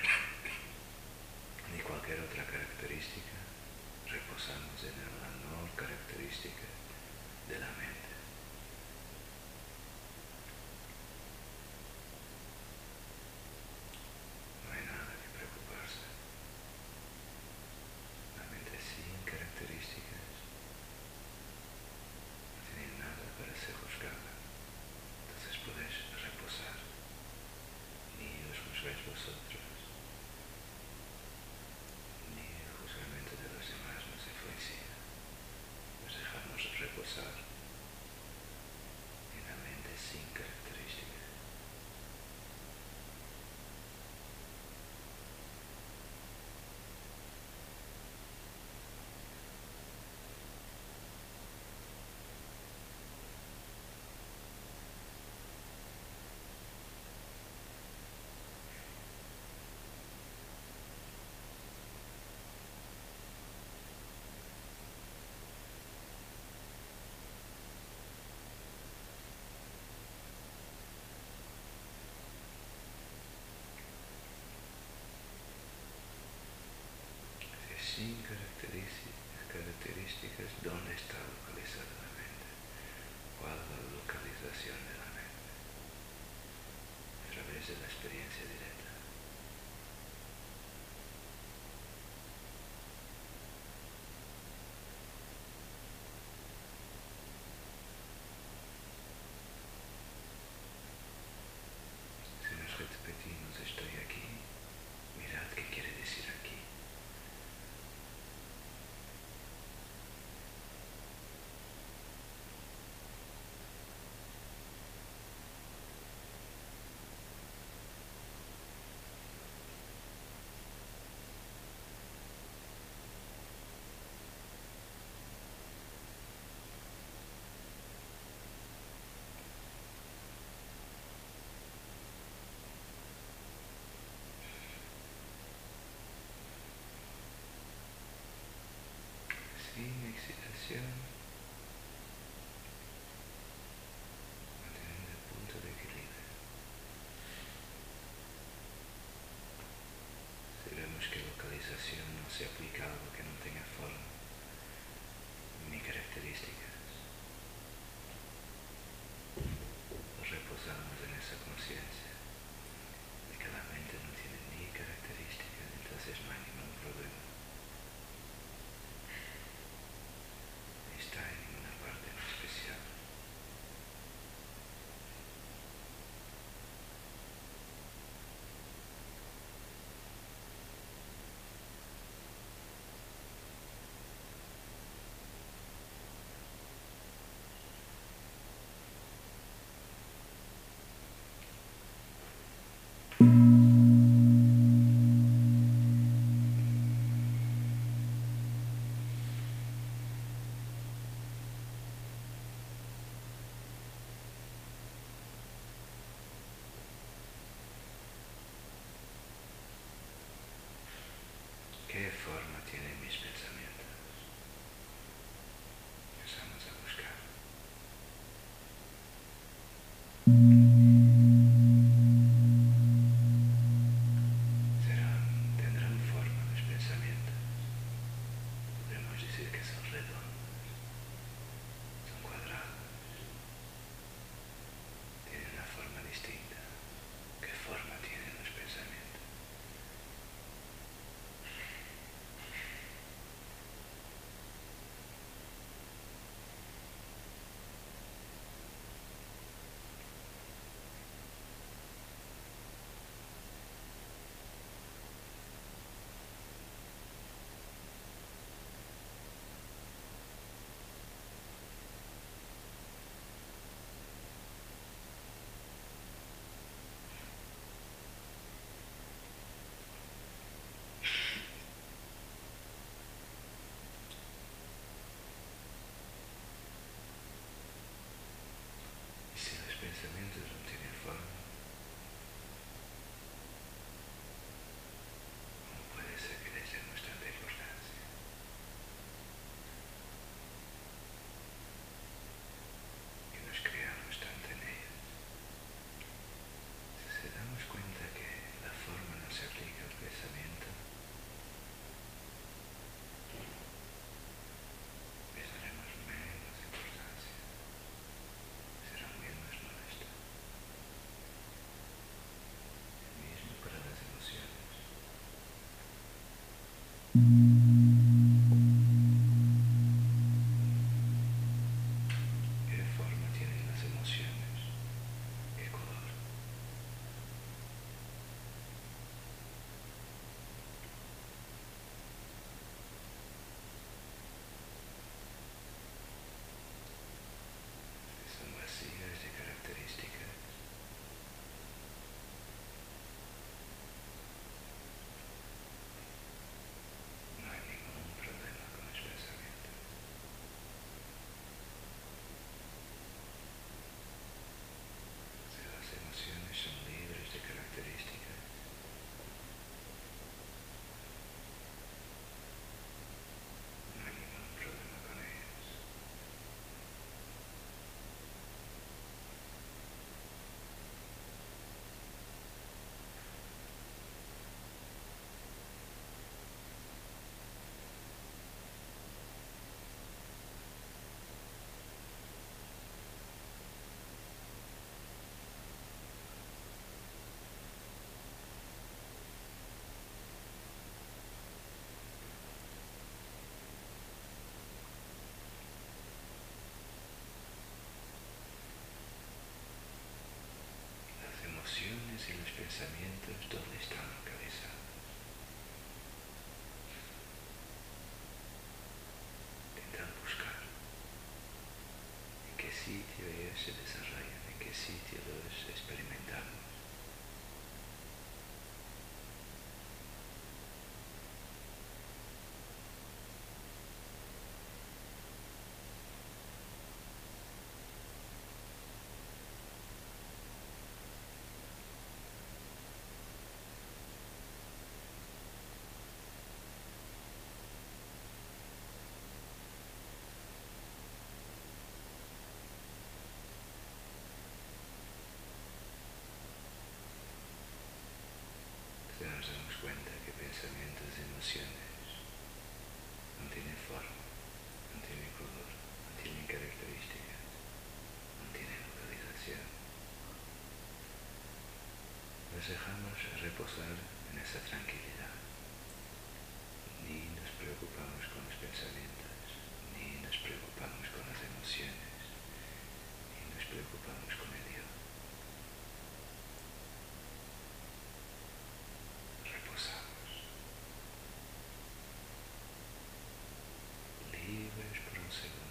ni cualquier otra característica, reposamos en la no característica de la mente. No hay nada que preocuparse. La mente sin características no tiene nada para ser juzgada. Entonces podéis reposar. Ni os juzgáis vosotros, ni el juzgamiento de los demás nos influencia. Nos dejamos reposar en la mente sin características. Sin características, características, ¿dónde está localizada la mente? ¿Cuál es la localización de la mente? A través de la experiencia directa. Si nos repetimos estoy aquí, mirad qué quiere decir aquí. Sin excitación, manteniendo el punto de equilibrio. Si vemos que localización no se aplica a algo que no tenga forma ni características, reposamos en esa conciencia de que la mente no tiene ni características, entonces no hay ningún problema. sitio ellos se desarrollan, en qué sitio los experimentamos. Nos damos cuenta que pensamientos y emociones no tienen forma, no tienen color, no tienen características, no tienen localización. Los dejamos reposar en esa tranquilidad. Ni nos preocupamos con los pensamientos, ni nos preocupamos con las emociones, ni nos preocupamos con el yo. Libres por un segundo.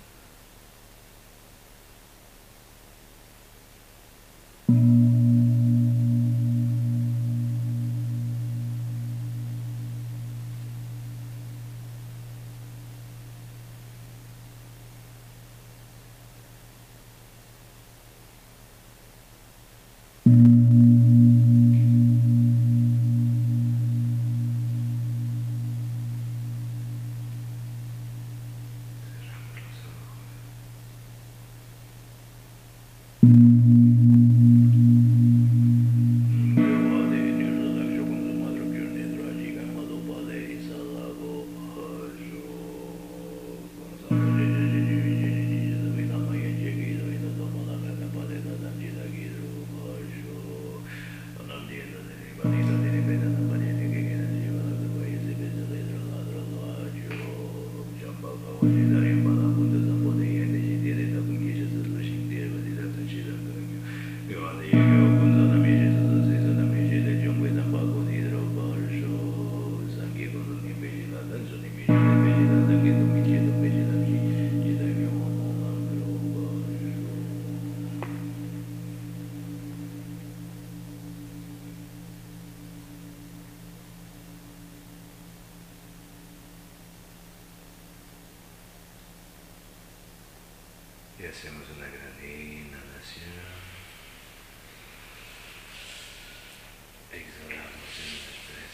Y hacemos una gran inhalación. Exhalamos y nos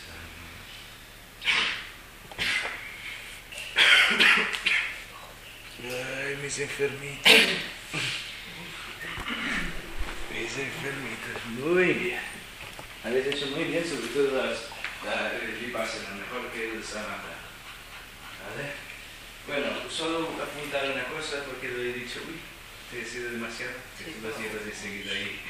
expresamos. Ay, mis enfermitos. Mis enfermitos. Muy bien. Habéis hecho muy bien, sobre todo las, las vipassana, mejor que el samatha. ¿Vale? Bueno, solo apuntar una cosa porque lo he dicho, uy, te he sido demasiado, Sí, lo llevas de seguida ahí.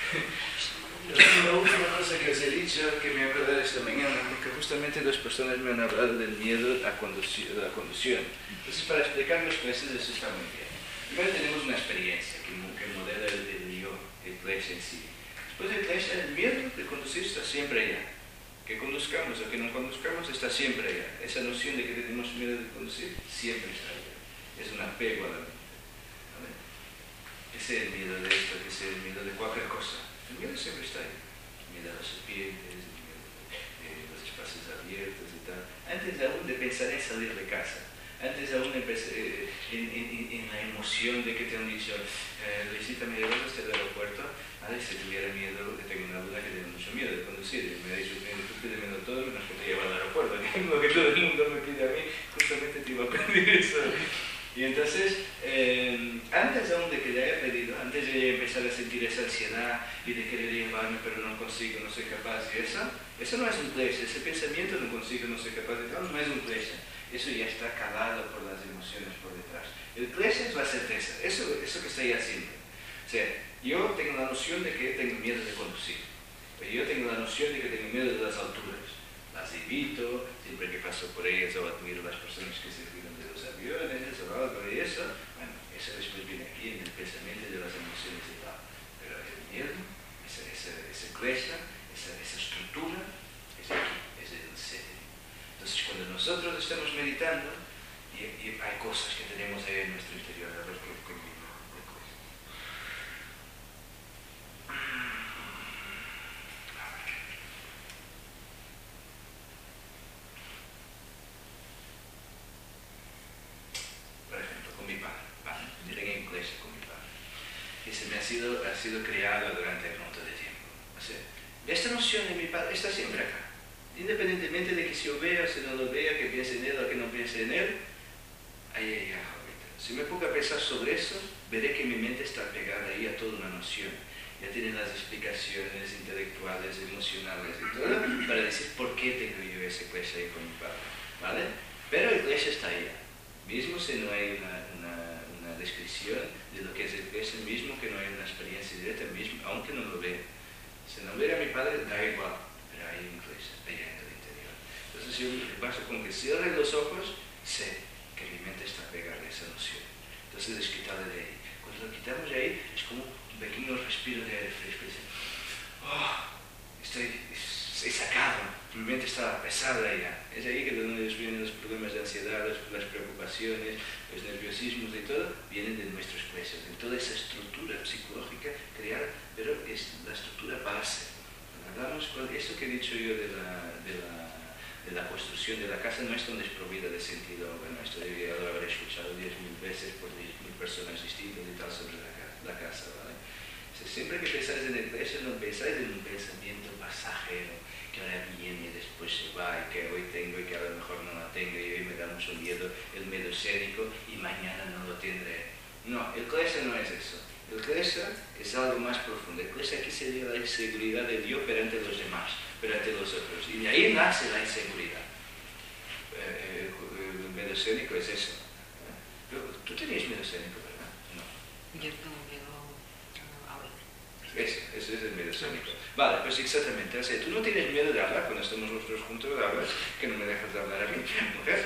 Sí. La última cosa que os he dicho, que me he acordado esta mañana, porque justamente dos personas me han hablado del miedo a, conduci a la conducción. Entonces, para explicar los clases, eso está muy bien. Primero tenemos una experiencia que, que modela el, el yo, el klesha en sí. Después del klesha, el miedo de conducir está siempre allá. Que conduzcamos o que no conduzcamos está siempre allá. Esa noción de que tenemos miedo de conducir siempre está allá. Es un apego a la mente. ¿Vale? Que sea el miedo de esto, que sea el miedo de cualquier cosa. El miedo siempre está ahí. El miedo a las serpientes, el miedo de los espacios abiertos y tal. Antes aún de pensar en salir de casa, antes aún de pensar eh, en, en, en la emoción de que te han dicho, eh, Luisita, me llevas hasta el aeropuerto. ¿Vale? Si tuviera miedo, tengo una duda que tengo mucho miedo de conducir. Me ha dicho, tú pídemelo todo, menos que te lleva al aeropuerto. Lo que todo el mundo me pide a mí, justamente te iba a pedir eso. Y entonces, eh, antes aún de que le haya pedido, antes de empezar a sentir esa ansiedad y de querer llevarme, pero no consigo, no soy capaz, y eso, eso no es un klesha. Ese pensamiento no consigo, no soy capaz de tal, no es un klesha. Eso ya está calado por las emociones por detrás. El klesha es la certeza, eso, eso que está ahí siempre. O sea, yo tengo la noción de que tengo miedo de conducir. Yo tengo la noción de que tengo miedo de las alturas. Las evito, siempre que paso por ellas o admiro a las personas que se cuidan de los aviones o algo de eso. Bueno, eso después viene aquí en el pensamiento de las emociones y tal. Pero el miedo, ese, ese, ese klesha, esa, esa estructura, es aquí, es el ser. Entonces, cuando nosotros estamos meditando, y, y hay cosas que tenemos ahí en nuestro interior, a ver qué conmigo. que se me ha sido, ha sido creada durante un montón de tiempo. O sea, esta noción de mi padre está siempre acá. Independientemente de que si yo vea, si no lo vea, que piense en él o que no piense en él, ahí hay algo. Si me pongo a pensar sobre eso, veré que mi mente está pegada ahí a toda una noción. Ya tiene las explicaciones intelectuales, emocionales y todo, para decir por qué tengo yo esa iglesia ahí con mi padre, ¿vale? Pero la iglesia está ahí, mismo si no hay una, una, una descripción de lo que es la iglesia, mismo que no hay una experiencia directa, mismo, aunque no lo vea. Si no vea a mi padre, da igual, pero hay una iglesia, allá en el interior. Entonces yo basta con que cierre los ojos, sé que mi mente está pegada a esa noción. Entonces es quitarle de ahí. Cuando lo quitamos de ahí, es como un pequeño respiro de aire fresco. Dice, oh, estoy, he sacado, mi mente estaba pesada ya. Es ahí que de donde vienen los problemas de ansiedad, las, las preocupaciones, los nerviosismos y todo, vienen de nuestros juicios, de toda esa estructura psicológica creada, pero es la estructura base. Hablamos con esto que he dicho yo de la, de la, de la construcción de la casa, no es tan desprovida de sentido. Bueno, esto debería haber escuchado diez mil veces por diez mil personas distintas y tal sobre la, la casa, ¿vale? Siempre que pensáis en la iglesia, no pensáis en un pensamiento pasajero, que ahora viene y después se va, y que hoy tengo y que a lo mejor no la tengo, y hoy me da mucho miedo, el miedo escénico, y mañana no lo tendré. No, el iglesia no es eso. El iglesia es algo más profundo. El iglesia aquí sería la inseguridad de Dios perante los demás, perante los otros. Y de ahí nace la inseguridad. Eh, el miedo escénico es eso. ¿Tú tenías miedo escénico, verdad? No. Yo tengo miedo a hablar. Eso, eso es el miedo escénico. Vale, pues exactamente. O sea, tú no tienes miedo de hablar cuando estamos nosotros juntos, de hablar, que no me dejas de hablar a mí, mujer.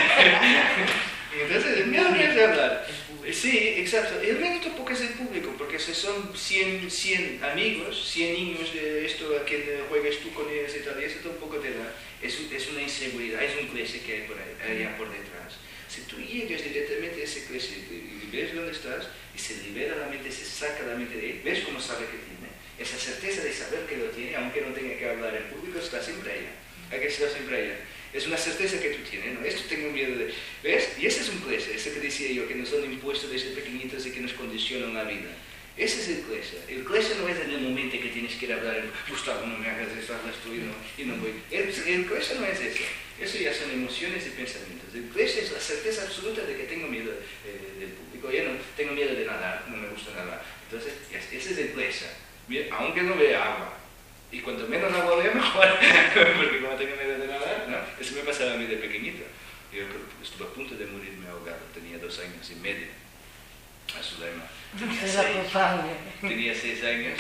Y entonces el miedo no es de hablar. Sí, exacto. El miedo tampoco es el público, porque si son cien, cien amigos, cien niños de esto a quien juegues tú con ellos y tal, y eso tampoco te da. Es, es una inseguridad, es un clase que hay por ahí, allá por detrás. Si tú llegas directamente a ese clase y ves dónde estás, y se libera la mente, se saca la mente de ahí, ves cómo sabe que tiene. Esa certeza de saber que lo tiene, aunque no tenga que hablar en público, está siempre allá. Hay que estar siempre allá. Es una certeza que tú tienes, ¿no? Esto tengo miedo de... ¿Ves? Y ese es un clase, ese que decía yo, que nos son impuestos desde pequeñitos y que nos condicionan la vida. Ese es el clase. El clase no es en el momento que tienes que ir a hablar, en, Gustavo, no me hagas esto, hablas tú y no, y no voy. El, el clase no es eso. Eso ya son emociones y pensamientos. El clase es la certeza absoluta de que tengo miedo eh, del público. Yo no tengo miedo de nadar, no me gusta nadar. Entonces, ese es el clase. Aunque no vea agua. Y cuanto menos agua vea, mejor. Porque como tengo miedo de nadar, ¿no? Eso me pasaba a mí de pequeñito. Yo estuve a punto de morirme ahogado. Tenía dos años y medio. A Zulema. Tenía seis, tenía seis años.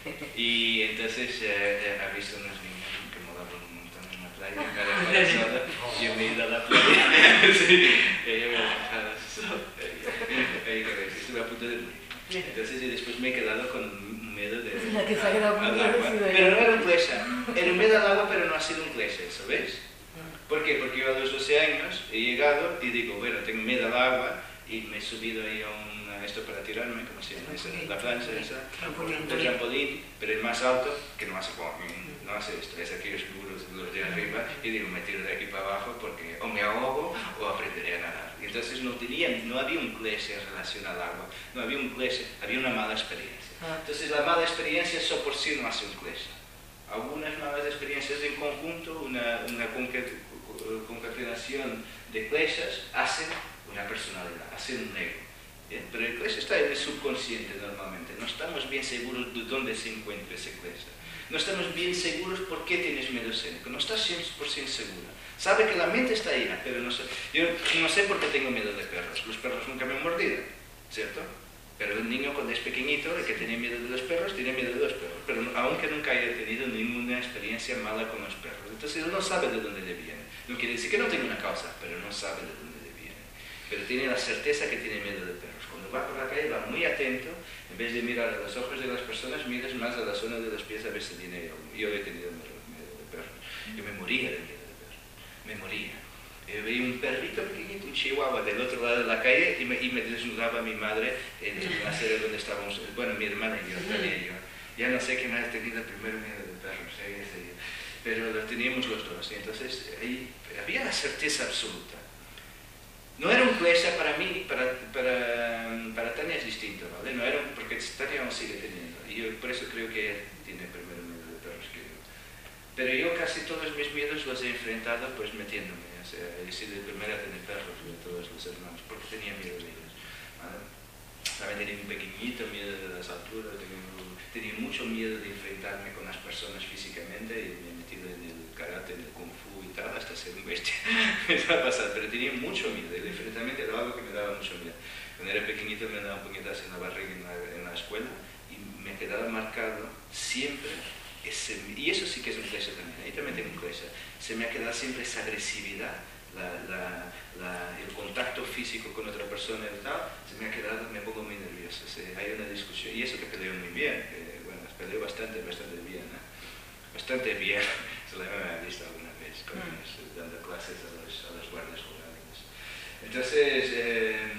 Y entonces eh, ha visto unos niños que molaban un montón en la playa. Me dejaba sola. Yo me he ido a la playa. Sí. Ella me dejaba sola. Estuve a punto de morir. Entonces y después me he quedado con miedo de, que se ha quedado al muy agua. parecido. Pero no era un clase. Era un miedo al agua, pero no ha sido un clase, ¿sabéis? ¿Por qué? Porque yo a los doce años he llegado y digo, bueno, tengo miedo al agua y me he subido ahí a un, a esto para tirarme, ¿cómo se llama? Esa, la plancha esa, el trampolín, pero el más alto, que no hace, no hace esto, es aquellos muros los de arriba, y digo, me tiro de aquí para abajo porque o me ahogo o aprenderé a nadar. Y entonces no, tenía, no había un clase en relación al agua, no había un clase, había una mala experiencia. Entonces la mala experiencia solo por sí no hace un clase. Algunas malas experiencias en conjunto, una, una concatenación de clases hacen una personalidad, hacen un ego. ¿Bien? Pero el clase está en el subconsciente normalmente. No estamos bien seguros de dónde se encuentra ese clase. No estamos bien seguros por qué tienes miedo escénico. No estás cien por ciento segura. Sabe que la mente está ahí, pero no sé. Yo no sé por qué tengo miedo de perros. Los perros nunca me han mordido, ¿cierto? Pero el niño cuando es pequeñito, el que tiene miedo de los perros, tiene miedo de los perros. Pero aunque nunca haya tenido ninguna experiencia mala con los perros. Entonces él no sabe de dónde le viene. No quiere decir que no tenga una causa, pero no sabe de dónde le viene. Pero tiene la certeza que tiene miedo de perros. Cuando va por la calle va muy atento. En vez de mirar a los ojos de las personas, miras más a la zona de los pies a ver si tiene algo. Yo he tenido miedo de perros. Yo me moría de miedo de perros. Me moría. Yo veía un perrito pequeñito, un chihuahua del otro lado de la calle y me, y me desnudaba mi madre en la sede donde estábamos, bueno, mi hermana y yo, también yo. Ya no sé quién ha tenido el primer miedo de perros, ¿eh? Pero lo teníamos los dos. Y entonces ahí había la certeza absoluta. No era un clase para mí, para, para, para Tania es distinto, ¿vale? No era un, porque Tania aún sigue teniendo. Y yo por eso creo que él tiene primero miedo de perros que yo. Pero yo casi todos mis miedos los he enfrentado pues metiéndome. O sea, he sido el primero a tener perros de todos los hermanos, porque tenía miedo de ellos. ¿Vale? También tenía un pequeñito miedo de las alturas, tenía, tenía mucho miedo de enfrentarme con las personas físicamente y me he metido en el karate, en el kung fu y tal, hasta ser un bestia. Me ha pasado, pero tenía mucho miedo, el enfrentamiento era algo que me daba mucho miedo. Cuando era pequeñito me daba un puñetazo en la barriga en la, en la escuela y me quedaba marcado siempre, ese, y eso sí que es un clase también, ahí también tengo un clase, se me ha quedado siempre esa agresividad. La, la, la, el contacto físico con otra persona y tal, se me ha quedado, me pongo muy nervioso. O sea, hay una discusión, y eso que peleo muy bien, que, bueno, peleo bastante, bastante bien, ¿no? Bastante bien, se la he visto alguna vez, con mm. ellos, dando clases a los, a los guardias rurales. Entonces, eh,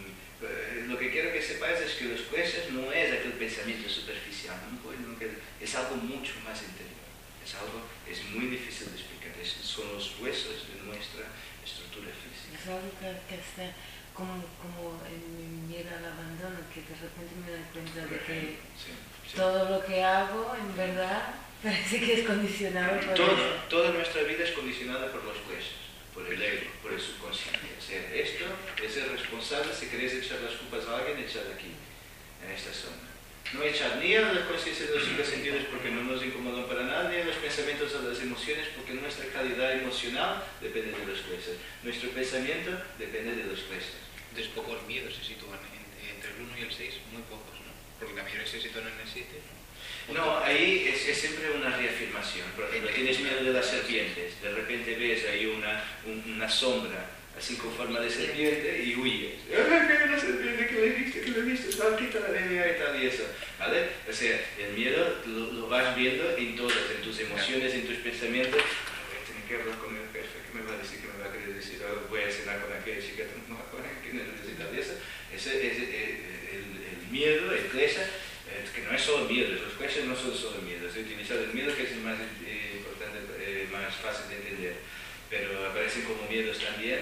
lo que quiero que sepáis es que los jueces no es aquel pensamiento superficial, ¿no? Es algo mucho más interior, es algo, es muy difícil de explicar, es, son los huesos de nuestra estructura física. Es algo que, que está como, como en mi miedo al abandono, que de repente me doy cuenta de que sí, sí. todo lo que hago, en verdad, parece que es condicionado por todo, eso. Toda nuestra vida es condicionada por los huesos, por el ego, por el subconsciente. O sea, esto es el responsable, si queréis echar las culpas a alguien, echad aquí, en esta zona. No echar ni a la conciencia de los cinco sentidos porque no nos incomodan para nada, ni a los pensamientos o las emociones porque nuestra calidad emocional depende de los jueces. Nuestro pensamiento depende de los jueces. Entonces pocos miedos se sitúan en, entre el uno y el seis, muy pocos, ¿no? Porque la mayoría se sitúan en el siete. No, ahí es, es siempre una reafirmación. Por ejemplo, tienes miedo de las serpientes, de repente ves ahí una, un, una sombra así con forma de serpiente y huyes. ¡Ah, que hay una serpiente que le viste, que le viste! ¡Ah, quítala de mí y tal y eso! ¿Vale? O sea, el miedo lo, lo vas viendo en todas, en tus emociones, en tus pensamientos. Voy a tener que hablar con el jefe, ¿qué me va a decir? ¿Qué me va a querer decir? Oh, voy a cenar con aquella chica, no, ¿qué necesita de eso? Ese es el, el, el miedo, el klesa, que no es solo miedo, los klesas no son solo miedos. He utilizado el miedo que es el más eh, importante, eh, más fácil de entender, pero aparecen como miedos también.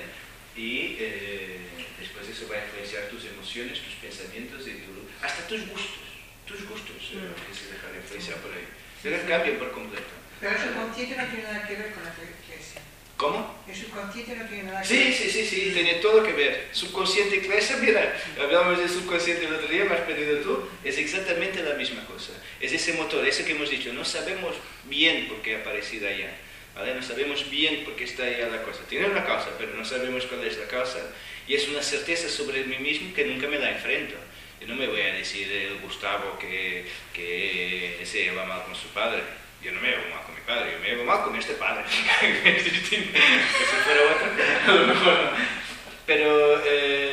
Y eh, después eso va a influenciar tus emociones, tus pensamientos y tu, hasta tus gustos. Tus gustos eh, que se dejan influenciar por ahí. Pero cambian por completo. Pero el subconsciente no tiene nada que ver con la iglesia. ¿Cómo? El subconsciente no tiene nada que Sí, ver. sí, sí, sí, tiene todo que ver. Subconsciente y clase, mira, hablamos del subconsciente el otro día, me has pedido tú, es exactamente la misma cosa. Es ese motor, eso que hemos dicho, no sabemos bien por qué ha aparecido allá. ¿Vale? No sabemos bien por qué está ahí la cosa. Tiene una causa, pero no sabemos cuál es la causa. Y es una certeza sobre mí mismo que nunca me la enfrento. Yo no me voy a decir el Gustavo que, que se lleva mal con su padre. Yo no me llevo mal con mi padre, yo me llevo mal con este padre. Es distinto. Que si fuera otro, a lo mejor no. Pero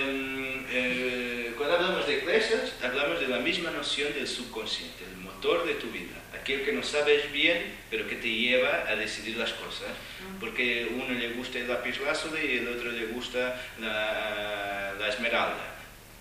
eh, eh, cuando hablamos de clases, hablamos de la misma noción del subconsciente, el motor de tu vida. Aquello que no sabes bien, pero que te lleva a decidir las cosas. Porque a uno le gusta el lapislázuli y el otro le gusta la, la esmeralda.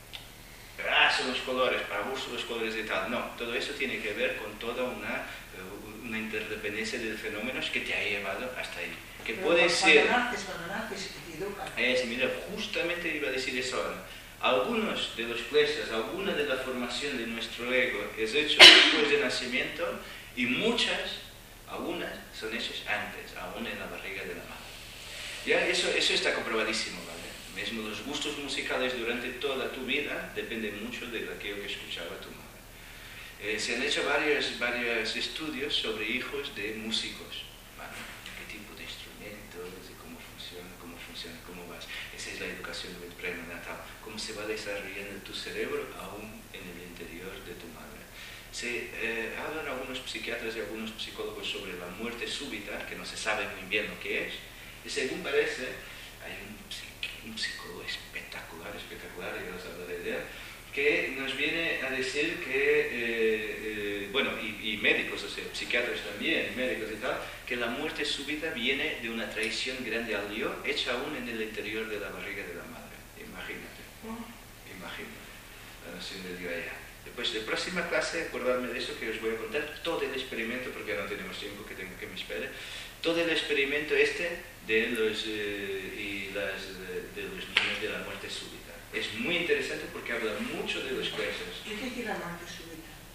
Ah, son los colores, para gusto los colores y tal. No, todo eso tiene que ver con toda una, una interdependencia de fenómenos que te ha llevado hasta ahí. Que Pero puede cuando ser... naces, cuando naces, te educan. Es, mira, justamente iba a decir eso ahora. Algunos de los klesas, alguna de la formación de nuestro ego es hecho después de nacimiento y muchas, algunas, son hechas antes, aún en la barriga de la madre. Ya, eso, eso está comprobadísimo, ¿vale? Mismo los gustos musicales durante toda tu vida dependen mucho de aquello que escuchaba tu madre. Eh, se han hecho varios, varios estudios sobre hijos de músicos, ¿vale? ¿Qué tipo de instrumentos? ¿Cómo funciona? ¿Cómo funciona? ¿Cómo vas? Esa es la educación prenatal. Cómo se va desarrollando tu cerebro aún en el interior de tu madre. Se eh, hablan algunos psiquiatras y algunos psicólogos sobre la muerte súbita, que no se sabe muy bien lo que es, y según parece, hay un, un psicólogo espectacular, espectacular, ya os hablaré de él, que nos viene a decir que, eh, eh, bueno, y, y médicos, o sea, psiquiatras también, médicos y tal, que la muerte súbita viene de una traición grande al yo, hecha aún en el interior de la barriga de la madre. Imagínate, imagínate, la noción del yo allá. Después de próxima clase, acordarme de eso, que os voy a contar todo el experimento, porque ya no tenemos tiempo, que tengo que me espere, todo el experimento este de los, eh, y las, de los niños de la muerte súbita. Es muy interesante porque habla mucho de los clases. ¿Qué quiere la muerte súbita?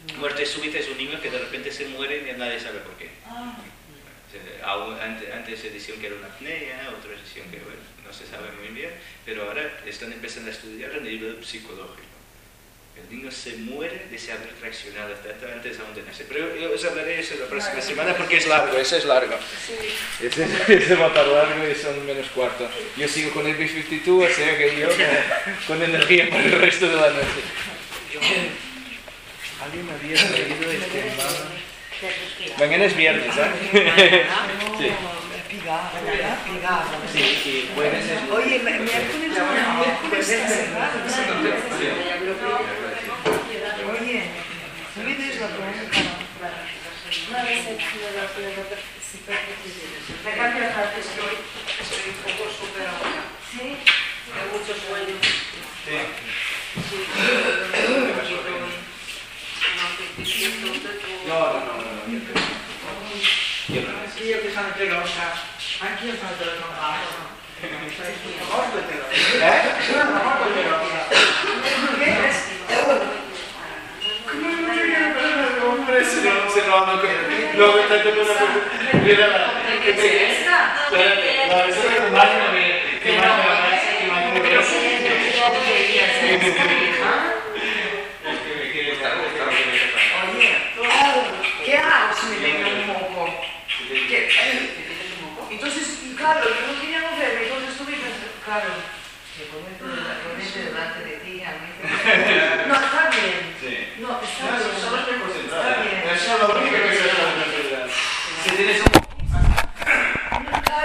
Muerte súbita es un niño que de repente se muere y nadie sabe por qué. Ah, Antes, antes decían que era una apnea, otra decían que bueno, no se sabe muy bien, pero ahora están empezando a estudiar a nivel psicológico. El niño se muere de se haber reaccionado hasta antes aún de nacer. Pero yo os hablaré de eso la próxima semana porque es largo, ese es largo. Ese, ese va para largo y son menos cuarto. Yo sigo con el B cincuenta y dos, o sea que yo con, con energía para el resto de la noche. ¿Alguien había traído este mapa? Mañana es viernes, ¿eh? Sí. Sí, y jueves es... oye, miércoles no, miércoles está cerrado. Oye, ¿tú vienes la pregunta? Una vez he hecho la pregunta, si fue posible. Me cambio la parte, estoy, estoy un poco súper ahora. Sí. Tengo mucho sueño. Sí. Sí, un poquito, No, no, no, no, no, yo creo. Yo creo. Sí, yo que sono gelosa. Anch'io sono gelosa. Molto gelosa. ¿Eh? Sono molto gelosa. Che è? Come non ti viene Hombre, se no, se no, no, luego tanto con la... Mira la... ¿Qué es esta? Espérate, no, eso es que más no me... Que más no me... Que más no me... Pero sí, ya no quería ser hija. Es que me quiere estar... Oye, ¿qué hago si me tengo un moco? ¿Qué? Entonces, claro, yo no quería moverme, entonces estuve pensando, claro, que ponerte delante de ti, a mí... No, está bien. Sí. No, está No, bien. solo estoy Está concentrado. bien. Eso es lo único que se hace en la realidad. Si tienes